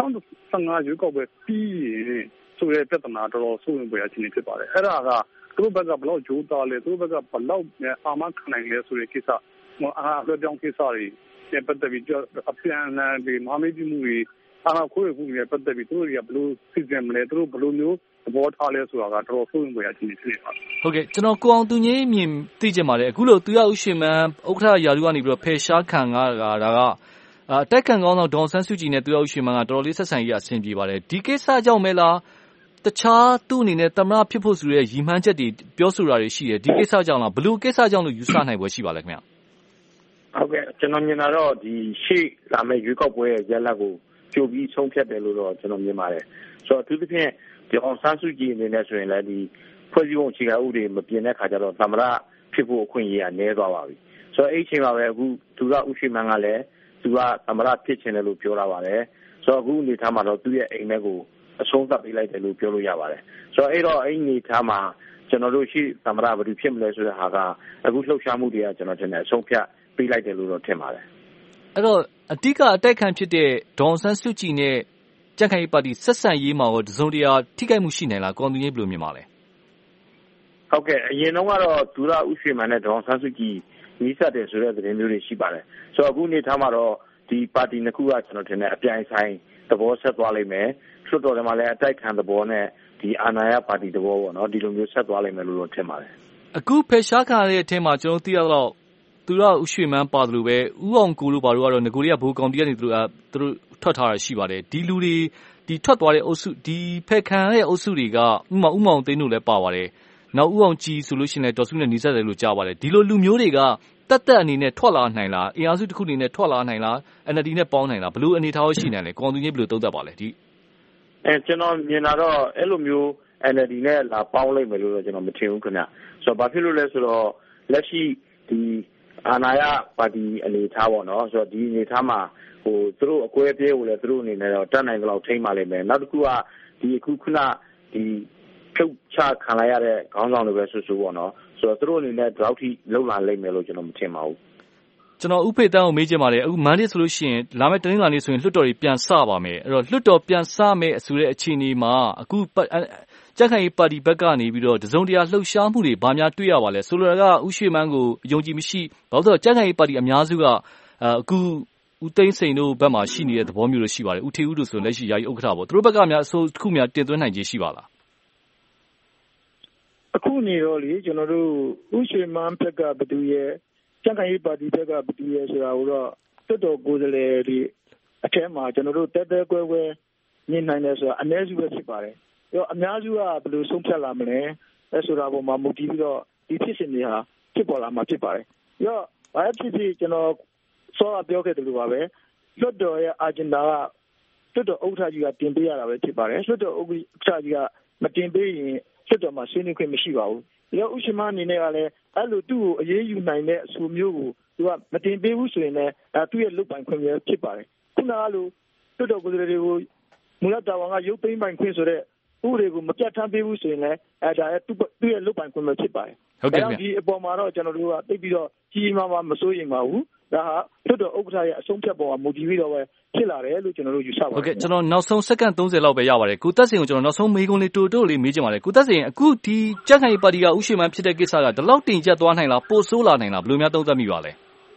2015ရွေးကောက်ပွဲပြီးရင်ဆိုတဲ့ပြဿနာတော်ဆိုးဝင်ပွဲအချင်းဖြစ်ပါတယ်အဲ့ဒါကသူတို့ဘက်ကဘလောက်ဂျိုးသားလဲသူတို့ဘက်ကဘလောက်အာမခံနိုင်လဲဆိုတဲ့ကိစ္စအားလွှဲပြောင်းကိစ္စတွေပတ်သက်ပြီးအပြန်အလှန်ဒီမဟာမိတ်မှုတွေအားခွေးမှုတွေပတ်သက်ပြီးသူတို့တွေကဘယ်လိုစီစဉ်မလဲသူတို့ဘယ်လိုမျိုးသဘောထားလဲဆိုတာကတော်ဆိုးဝင်ပွဲအချင်းဖြစ်နေပါတယ်ဟုတ်ကဲ့ကျွန်တော်ကိုအောင်သူငင်းမြင်သိချင်ပါတယ်အခုလို့သူရဦးရွှေမန်းဥက္ကဋ္ဌရာထူးကနေပြီးတော့ဖယ်ရှားခံဒါကအတိုက်ခံကောင်းတော့ဒေါ်ဆန်းစုကြည်နဲ့သူရဦးရွှေမန်းကတော်တော်လေးဆက်ဆံရေးအဆင်ပြေပါတယ်ဒီကိစ္စကြောင့်မဲလားတခြားသူ့အနေနဲ့သမ္မတဖြစ်ဖို့ဆိုတဲ့ရည်မှန်းချက်တွေပြောဆိုတာတွေရှိတယ်ဒီကိစ္စကြောင့်လားဘယ်လိုကိစ္စကြောင့်လို့ယူဆနိုင်ပွဲရှိပါလဲခင်ဗျဟုတ်ကဲ့ကျွန်တော်မြင်တာတော့ဒီရှေ့လာမယ့်ရွေးကောက်ပွဲရဲ့ရလဒ်ကိုကြိုပြီးဆုံးဖြတ်တယ်လို့တော့ကျွန်တော်မြင်ပါတယ်ဆိုတော့အထူးသဖြင့်ဒီအောင်ဆန်းစုကြည်အနေနဲ့ဆိုရင်လည်းဒီဖွဲ့စည်းပုံအခြေခံဥပဒေမပြင်တဲ့ခါကျတော့သမ္မတဖြစ်ဖို့အခွင့်အရေးကနည်းသွားပါပြီဆိုတော့အဲ့ဒီအချိန်မှာပဲအခုသူကဥရှိမန်းကလည်းသူကသမ္မတဖြစ်ချင်တယ်လို့ပြောလာပါတယ်ဆိုတော့အခုအနေထားမှာတော့သူ့ရဲ့အိမ်ထဲကိုအဆုံးသတ်ပေးလိုက်တယ်လို့ပြောလို့ရပါတယ်ဆိုတော့အဲ့တော့အဲ့ဒီအနေထားမှာကျွန်တော်တို့ရှိသမ္မတဘယ်သူဖြစ်မလဲဆိုတဲ့ဟာကအခုလှုပ်ရှားမှုတွေကကျွန်တော်ထင်တယ်အဆုံးဖြတ်ပေးလိုက်တယ်လို့တော့ထင်ပါတယ်အဲ့တော့အတိကအတိုက်ခံဖြစ်တဲ့ဒေါ်ဆန်းစုကြည်နဲ့ကြံ့ခိုင်ရေးပါတီဆက်ဆံရေးမှာရောတစုံတရာထိခိုက်မှုရှိနိုင်လားကောင်သူကြီးဘယ်လိုမြင်ပါလဲဟုတ်ကဲ့အရင်တော့ကတော့သူရဦးရွှေမန်းနဲ့ဒေါ်ဆန်းစုကြည်နီးစပ်တယ်ဆိုတဲ့သတင်းမျိုးတွေရှိပါတယ်ဆိုတော့အခုနေထားမှာတော့ဒီပါတီနှစ်ခုကကျွန်တော်ထင်တယ်အပြိုင်ဆိုင်သဘောဆက်သွားလိမ့်မယ်လွှတ်တော်ထဲမှာလည်းအတိုက်ခံသဘောနဲ့ဒီအာဏာရပါတီသဘောပေါ့နော်ဒီလိုမျိုးဆက်သွားလိမ့်မယ်လို့ထင်ပါတယ်အခုဖယ်ရှားခံရတဲ့အထက်မှာကျွန်တော်သိရတော့သူတို့ဥရွှေမန်းပါတယ်လို့ပဲဥအောင်ကိုလို့ပါတော့ငကိုရီးယားဘိုးကောင်တီကနေသူတို့ထွက်ထားတာရှိပါတယ်ဒီလူတွေဒီထွက်သွားတဲ့အုပ်စုဒီဖယ်ခံရတဲ့အုပ်စုတွေကဥမောင်သိန်းတို့လည်းပါပါတယ်နောက်ဥအောင်ကြည်ဆိုလို့ရှိရင်လည်းတော်စုနဲ့နှီးစပ်တယ်လို့ကြားပါတယ်ဒီလိုလူမျိုးတွေကတက်အနေနဲ့ထွက်လာနိုင်လားအင်အားစုတစ်ခုအနေနဲ့ထွက်လာနိုင်လား NLD နဲ့ပေါင်းနိုင်လားဘလို့အနေထားရှိနိုင်လဲကောင်သူကြီးဘလို့သုံးသပ်ပါလဲဒီကျွန်တော်မြင်တာတော့အဲ့လိုမျိုး NLD နဲ့လာပေါင်းလိုက်မယ်လို့တော့ကျွန်တော်မထင်ဘူးခင်ဗျဆိုတော့ဘာဖြစ်လို့လဲဆိုတော့လက်ရှိဒီအာဏာရပါတီအနေထားပေါ့နော်ဆိုတော့ဒီအနေထားမှာသူတို့အကွဲအပြဲကိုလည်းသူတို့အနေနဲ့တော့တတ်နိုင်ကြလောက်ထိန်းပါလိမ့်မယ်နောက်တစ်ခုကဒီအခုခုနဒီဖြုတ်ချခံလိုက်ရတဲ့ခေါင်းဆောင်တွေပဲဆိုပေါ့နော်ဆိုတော့သူတို့အနေနဲ့ဒီလောက်ထိလုံလာလိမ့်မယ်လို့ကျွန်တော်မထင်ပါဘူးကျွန်တော်ဥဖေတန်းကိုမေးချင်ပါတယ်အခုမန္တလေးဆိုလို့ရှိရင်လာမယ့်တနင်္လာနေ့ဆိုရင်လွှတ်တော်တွေပြန်စပါမယ်အဲ့တော့လွှတ်တော်ပြန်စမယ်ဆိုတဲ့အခြေအနေမှာအခုကြက်ခိုင်ပါတီဘက်ကနေပြီးတော့တစုံတရာလှုပ်ရှားမှုတွေဘာများတွေ့ရပါလဲဆိုလိုတာကဥရွှေမန်းကိုယုံကြည်မရှိဘာလို့ဆိုတော့ကြက်ခိုင်ပါတီအများစုကအခုဦးသိန်းစိန်တို့ဘက်မှာရှိနေတဲ့သဘောမျိုးလို့ရှိပါတယ်ဦးထေဦးတို့ဆိုလက်ရှိယာယီဥက္ကဋ္ဌပေါ့သူတို့ဘက်ကများအဆိုတစ်ခုများတင်သွင်းနိုင်ခြေရှိပါလားအခုနေတော့လေကျွန်တော်တို့ဥရွှေမန်းဘက်ကဘသူရဲ့ကြက်ခိုင်ပါတီဘက်ကဘသူရဲ့ဆိုတာကိုတော့တော်တော်ကိုယ်စားလှယ်တွေအထက်မှာကျွန်တော်တို့တဲတဲကွဲကွဲညှိနှိုင်းနေဆိုတာအနည်းစုပဲဖြစ်ပါတယ်အများစုကဘယ်လိုဆုံးဖြတ်လာမလဲဆိုတာပေါ်မှာမူတည်ပြီးတော့ဒီဖြစ်စဉ်တွေဟာဖြစ်ပေါ်လာမှာဖြစ်ပါတယ်ဘာဖြစ်ဖြစ်ကျွန်တော်စောပြောခဲ့တယ်လို့ပါပဲလွှတ်တော်ရဲ့ agenda ကလွှတ်တော်ဥက္ကဋ္ဌကြီးကတင်ပေးရတာပဲဖြစ်ပါတယ်လွှတ်တော်ဥက္ကဋ္ဌကြီးကမတင်ပေးရင်လွှတ်တော်မှာဆွေးနွေးခွင့်မရှိပါဘူးဥရှိမအနေနဲ့ကလည်းအဲ့လိုသူ့ကိုအေးအေးယူနိုင်တဲ့အဆိုမျိုးကိုသူကမတင်ပေးဘူးဆိုရင်လည်းသူ့ရဲ့လုပ်ပိုင်ခွင့်ပဲဖြစ်ပါတယ်ခုနကလိုလွှတ်တော်ကိုယ်စားလှယ်တွေကိုမူလတာဝန်ကရုပ်သိမ်းပိုင်ခွင့်ဆိုတဲ့ဥပဒေကိုမပြတ်ထမ်းပေးဘူးဆိုရင်လည်းဒါရဲ့သူ့ရဲ့လုပ်ပိုင်ခွင့်ပဲဖြစ်ပါတယ်ဟုတ်ကဲ့ဒီအပေါ်မှာတော့ကျွန်တော်တို့ကသိပြီးတော့ကြီးမားမားမစိုးရိမ်ပါဘူးဒါဟာလွှတ်တော်ဥက္ကဋ္ဌရဲ့အဆုံးဖြတ်ပေါ်မှာမူတည်ပြီးတော့ပဲဖြစ်လာတယ်လို့ကျွန်တော်တို့ယူဆပါတယ်ဟုတ်ကဲ့ကျွန်တော်နောက်ဆုံးစက္ကန့်30လောက်ပဲရပါတယ်ကိုသက်စင်ကိုကျွန်တော်နောက်ဆုံးမေးခွန်းလေးတိုးလေးမေးချင်ပါတယ်ကိုသက်စင်အခုဒီကြက်ခိုင်ပါတီကဥရွှေမန်းဖြစ်တဲ့ကိစ္စကဒီလောက်တင်ကျပ်သွားနိုင်လားပိုဆိုးလာနိုင်လားဘယ်လိုများသုံးသပ်မိပါလဲ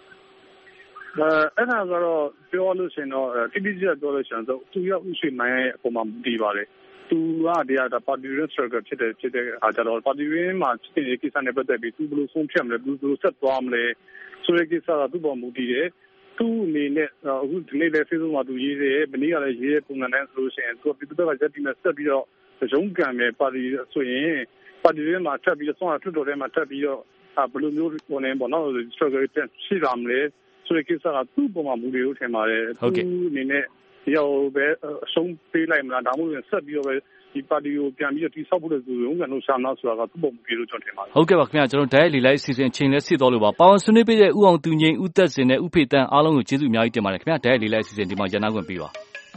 အဲ့ဒါကတော့ပြောလို့ရှိရင်တော့တိတိကျကျပြောလို့ရှိရင်သူကဥရွှေမန်းရဲ့အပေါ်မှာမူတည်ပါတယ်သူကတရားတာပါတီရင်း struggle ဖြစ်တဲ့အားကြတော့ပါတီရင်းမှာဖြစ်တဲ့ကိစ္စနဲ့ပတ်သက်ပြီးသူဘယ်လိုဆုံးဖြတ်မလဲဘယ်လိုဆက်သွားမလဲဆိုတဲ့ကိစ္စကသူ့ပေါ်မူတည်တယ်သူ့အနေနဲ့အခုဒီနေ့လည်း Facebook မှာသူရေးတယ်မနေ့ကလည်းရေးတဲ့ပုံစံနဲ့ဆိုလို့ရှိရင်သူကပြည်သူ့ဘက်ကရက်ပြီးမှဆက်ပြီးတော့ရုံးကန်မယ်ပါတီဆိုရင်ပါတီရင်းမှာထပ်ပြီးတော့ဆွမ်းထွတ်တော်ထဲမှာထပ်ပြီးတော့ဘယ်လိုမျိုးပေါ်နေပေါ့နော် struggle ရှိလာမလဲဆိုတဲ့ကိစ္စကသူ့ပေါ်မှာမူတည်လို့ထင်ပါတယ်သူအနေနဲ့ရောက်ပဲအဆုံးပေးလိုက်မလားဒါမှမဟုတ်ဆက်ပြီးတော့ပဲဒီပါတီကိုပြန်ပြီးတော့တိဆောက်ဖို့လည်းသူရုံးကန်လို့ရှာနာဆိုတာကသူ့ပုံပြေလို့ကျွန်တော်ထင်ပါတယ်ဟုတ်ကဲ့ပါခင်ဗျာကျွန်တော် Direct လေးလိုက်အစီအစဉ်ချိန်လဲစစ်တော်လို့ပါပါဝင်ဆွေးနွေးပေးတဲ့ဥအောင်သူငိမ့်ဥသက်စင်နဲ့ဥဖေတန်းအားလုံးကိုကျေးဇူးအများကြီးတင်ပါတယ်ခင်ဗျာ Direct လေးလိုက်အစီအစဉ်ဒီမှာရန်နာခွင့်ပေးပါ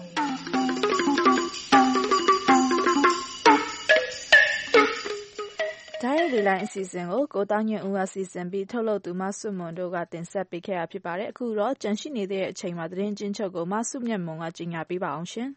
Direct လေးလိုက်အစီအစဉ်ကိုကိုတောင်းညွန့်ဦးကစီစဉ်ပြီးထုတ်လုပ်သူမဆုမွန်တို့ကတင်ဆက်ပေးခဲ့တာဖြစ်ပါတယ်အခုတော့ကြန့်ရှိနေတဲ့အချိန်မှာသတင်းချင်းချုပ်ကိုမဆုမြတ်မွန်ကကြီးညာပေးပါအောင်ရှင်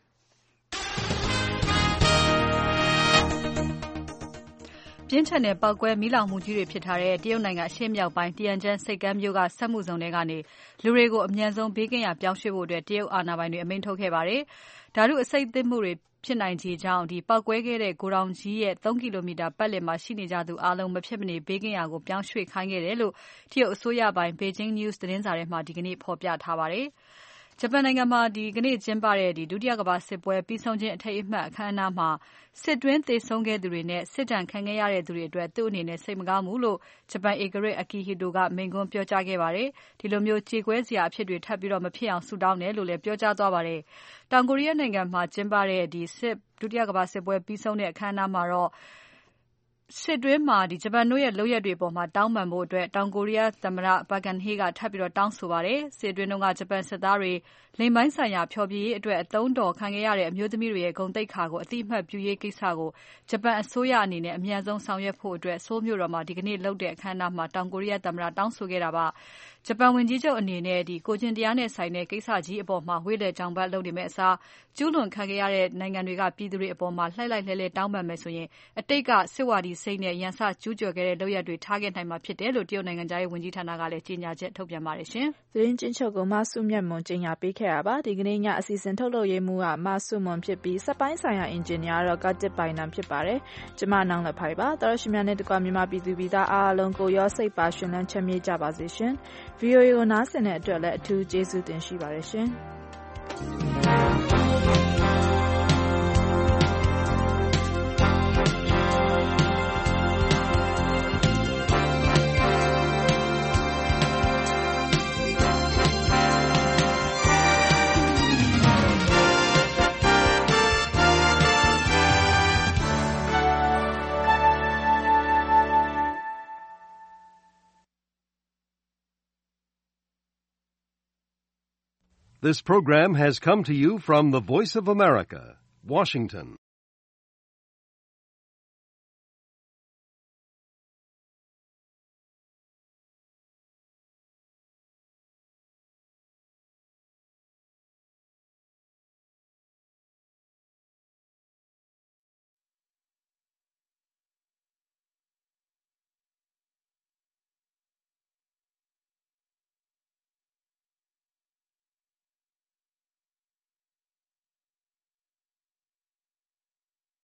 ပြင်းထန်တဲ့ပောက်ကွဲမီးလောင်မှုကြီးတွေဖြစ်ထားတဲ့တရုတ်နိုင်ငံအရှေ့မြောက်ပိုင်းတီယန်ကျန်းစိတ်ကမ်းမြို့ကစက်မှုဇုံတွေကနေလူတွေကိုအမြန်ဆုံးဘေးကင်းရာပြောင်းရွှေ့ဖို့တရုတ်အာဏာပိုင်တွေအမိန့်ထုတ်ခဲ့ပါတယ်။ဓာတုအဆိပ်သင့်မှုတွေဖြစ်နိုင်ခြေကြောင့်ပောက်ကွဲခဲ့တဲ့ဂိုဒေါင်ကြီးရဲ့3ကီလိုမီတာပတ်လည်မှာရှိနေကြသူအားလုံးမဖြစ်မနေဘေးကင်းရာကိုပြောင်းရွှေ့ခိုင်းခဲ့တယ်လို့တရုတ်အစိုးရပိုင် Beijing News သတင်းစာထဲမှာဒီကနေ့ဖော်ပြထားပါတယ်။ဂျပန်နိုင်ငံမှာဒီကနေ့ကျင်းပတဲ့ဒုတိယကမ္ဘာစစ်ပွဲပြီးဆုံးခြင်းအထိမ်းအမှတ်အခမ်းအနားမှာစစ်တွင်းသေဆုံးခဲ့သူတွေနဲ့စစ်ဒဏ်ခံခဲ့ရတဲ့သူတွေအတွက်သူ့အနေနဲ့စိတ်မကောင်းဘူးလို့ဂျပန်ဧကရာဇ် Akihito ကမိန့်ခွန်းပြောကြားခဲ့ပါတယ်။ဒီလိုမျိုးကြေကွဲစရာအဖြစ်တွေထပ်ပြီးတော့မဖြစ်အောင်ဆုတောင်းတယ်လို့လည်းပြောကြားသွားပါတယ်။တောင်ကိုရီးယားနိုင်ငံမှာကျင်းပတဲ့ဒုတိယကမ္ဘာစစ်ပွဲပြီးဆုံးတဲ့အခမ်းအနားမှာတော့စစ်တွင်းမှာဂျပန်တို့ရဲ့လုပ်ရက်တွေပေါ်မှာတောင်းပန်ဖို့အတွက်တောင်ကိုရီးယားသမ္မတ Park Geun-hye ကထပ်ပြီးတော့တောင်းဆိုပါတယ်။စစ်တွင်းကဂျပန်စစ်သားတွေလိင်ပိုင်းဆိုင်ရာဖျော်ဖြေရေးအတွက်အသုံးတော်ခံခဲ့ရတဲ့အမျိုးသမီးတွေရဲ့ဂုဏ်သိက္ခာကိုအတိအမှတ်ပြုရေးကိစ္စကိုဂျပန်အစိုးရအနေနဲ့အမြန်ဆုံးဆောင်ရွက်ဖို့အတွက်ဆိုးလ်မြို့တော်မှာဒီကနေ့လုပ်တဲ့အခမ်းအနားမှာတောင်ကိုရီးယားသမ္မတတောင်းဆိုခဲ့တာပါ။ဂျပန်ဝန်ကြီးချုပ်အနေနဲ့ကိုကျင်တရားနဲ့ဆိုင်တဲ့ကိစ္စကြီးအပေါ်မှာဝေးလေကြောင်ပတ်လုပ်နေမယ့်အစားကျူးလွန်ခံခဲ့ရတဲ့နိုင်ငံတွေကပြည်သူတွေအပေါ်မှာလှိုက်လှိုက်လှဲလှဲတောင်းပန်မယ်ဆိုရင်အတိတ်ကစစ်ဝါဒီစိတ်နဲ့ရန်စကျူးကျော်ခဲ့တဲ့လုပ်ရပ်တွေထားခဲ့နိုင်မှာဖြစ်တယ်လို့တရုတ်နိုင်ငံသားရေးဝန်ကြီးဌာနကလည်းကြေညာချက်ထုတ်ပြန်ပါတယ်ရှင်။သတင်းကျဉ်းချုပ်ကိုမဆုမြတ်မွန်ကြေညာပေးခဲ့တာပါ။ဒီကနေ့ညအစီအစဉ်ထုတ်လုပ်ရေးမှူးကမဆုမွန်ဖြစ်ပြီးစက်ပိုင်းဆိုင်ရာအင်ဂျင်နီယာတော့ကတစ်ပိုင်နံဖြစ်ပါတယ်။ကျမနောင်လက်ဖိုင်ပါ။တော်ရှင်များနဲ့တကွမြန်မာပြည်သူပြည်သားအားလုံးကိုရောစိတ်ပါရှင်လန်းချမ်းမြေ့ကြပါစေရှင်။ VOA ကိုနားဆင်တဲ့အတွက်လည်းအထူးကျေးဇူးတင်ရှိပါတယ်ရှင်။ This program has come to you from the Voice of America, Washington.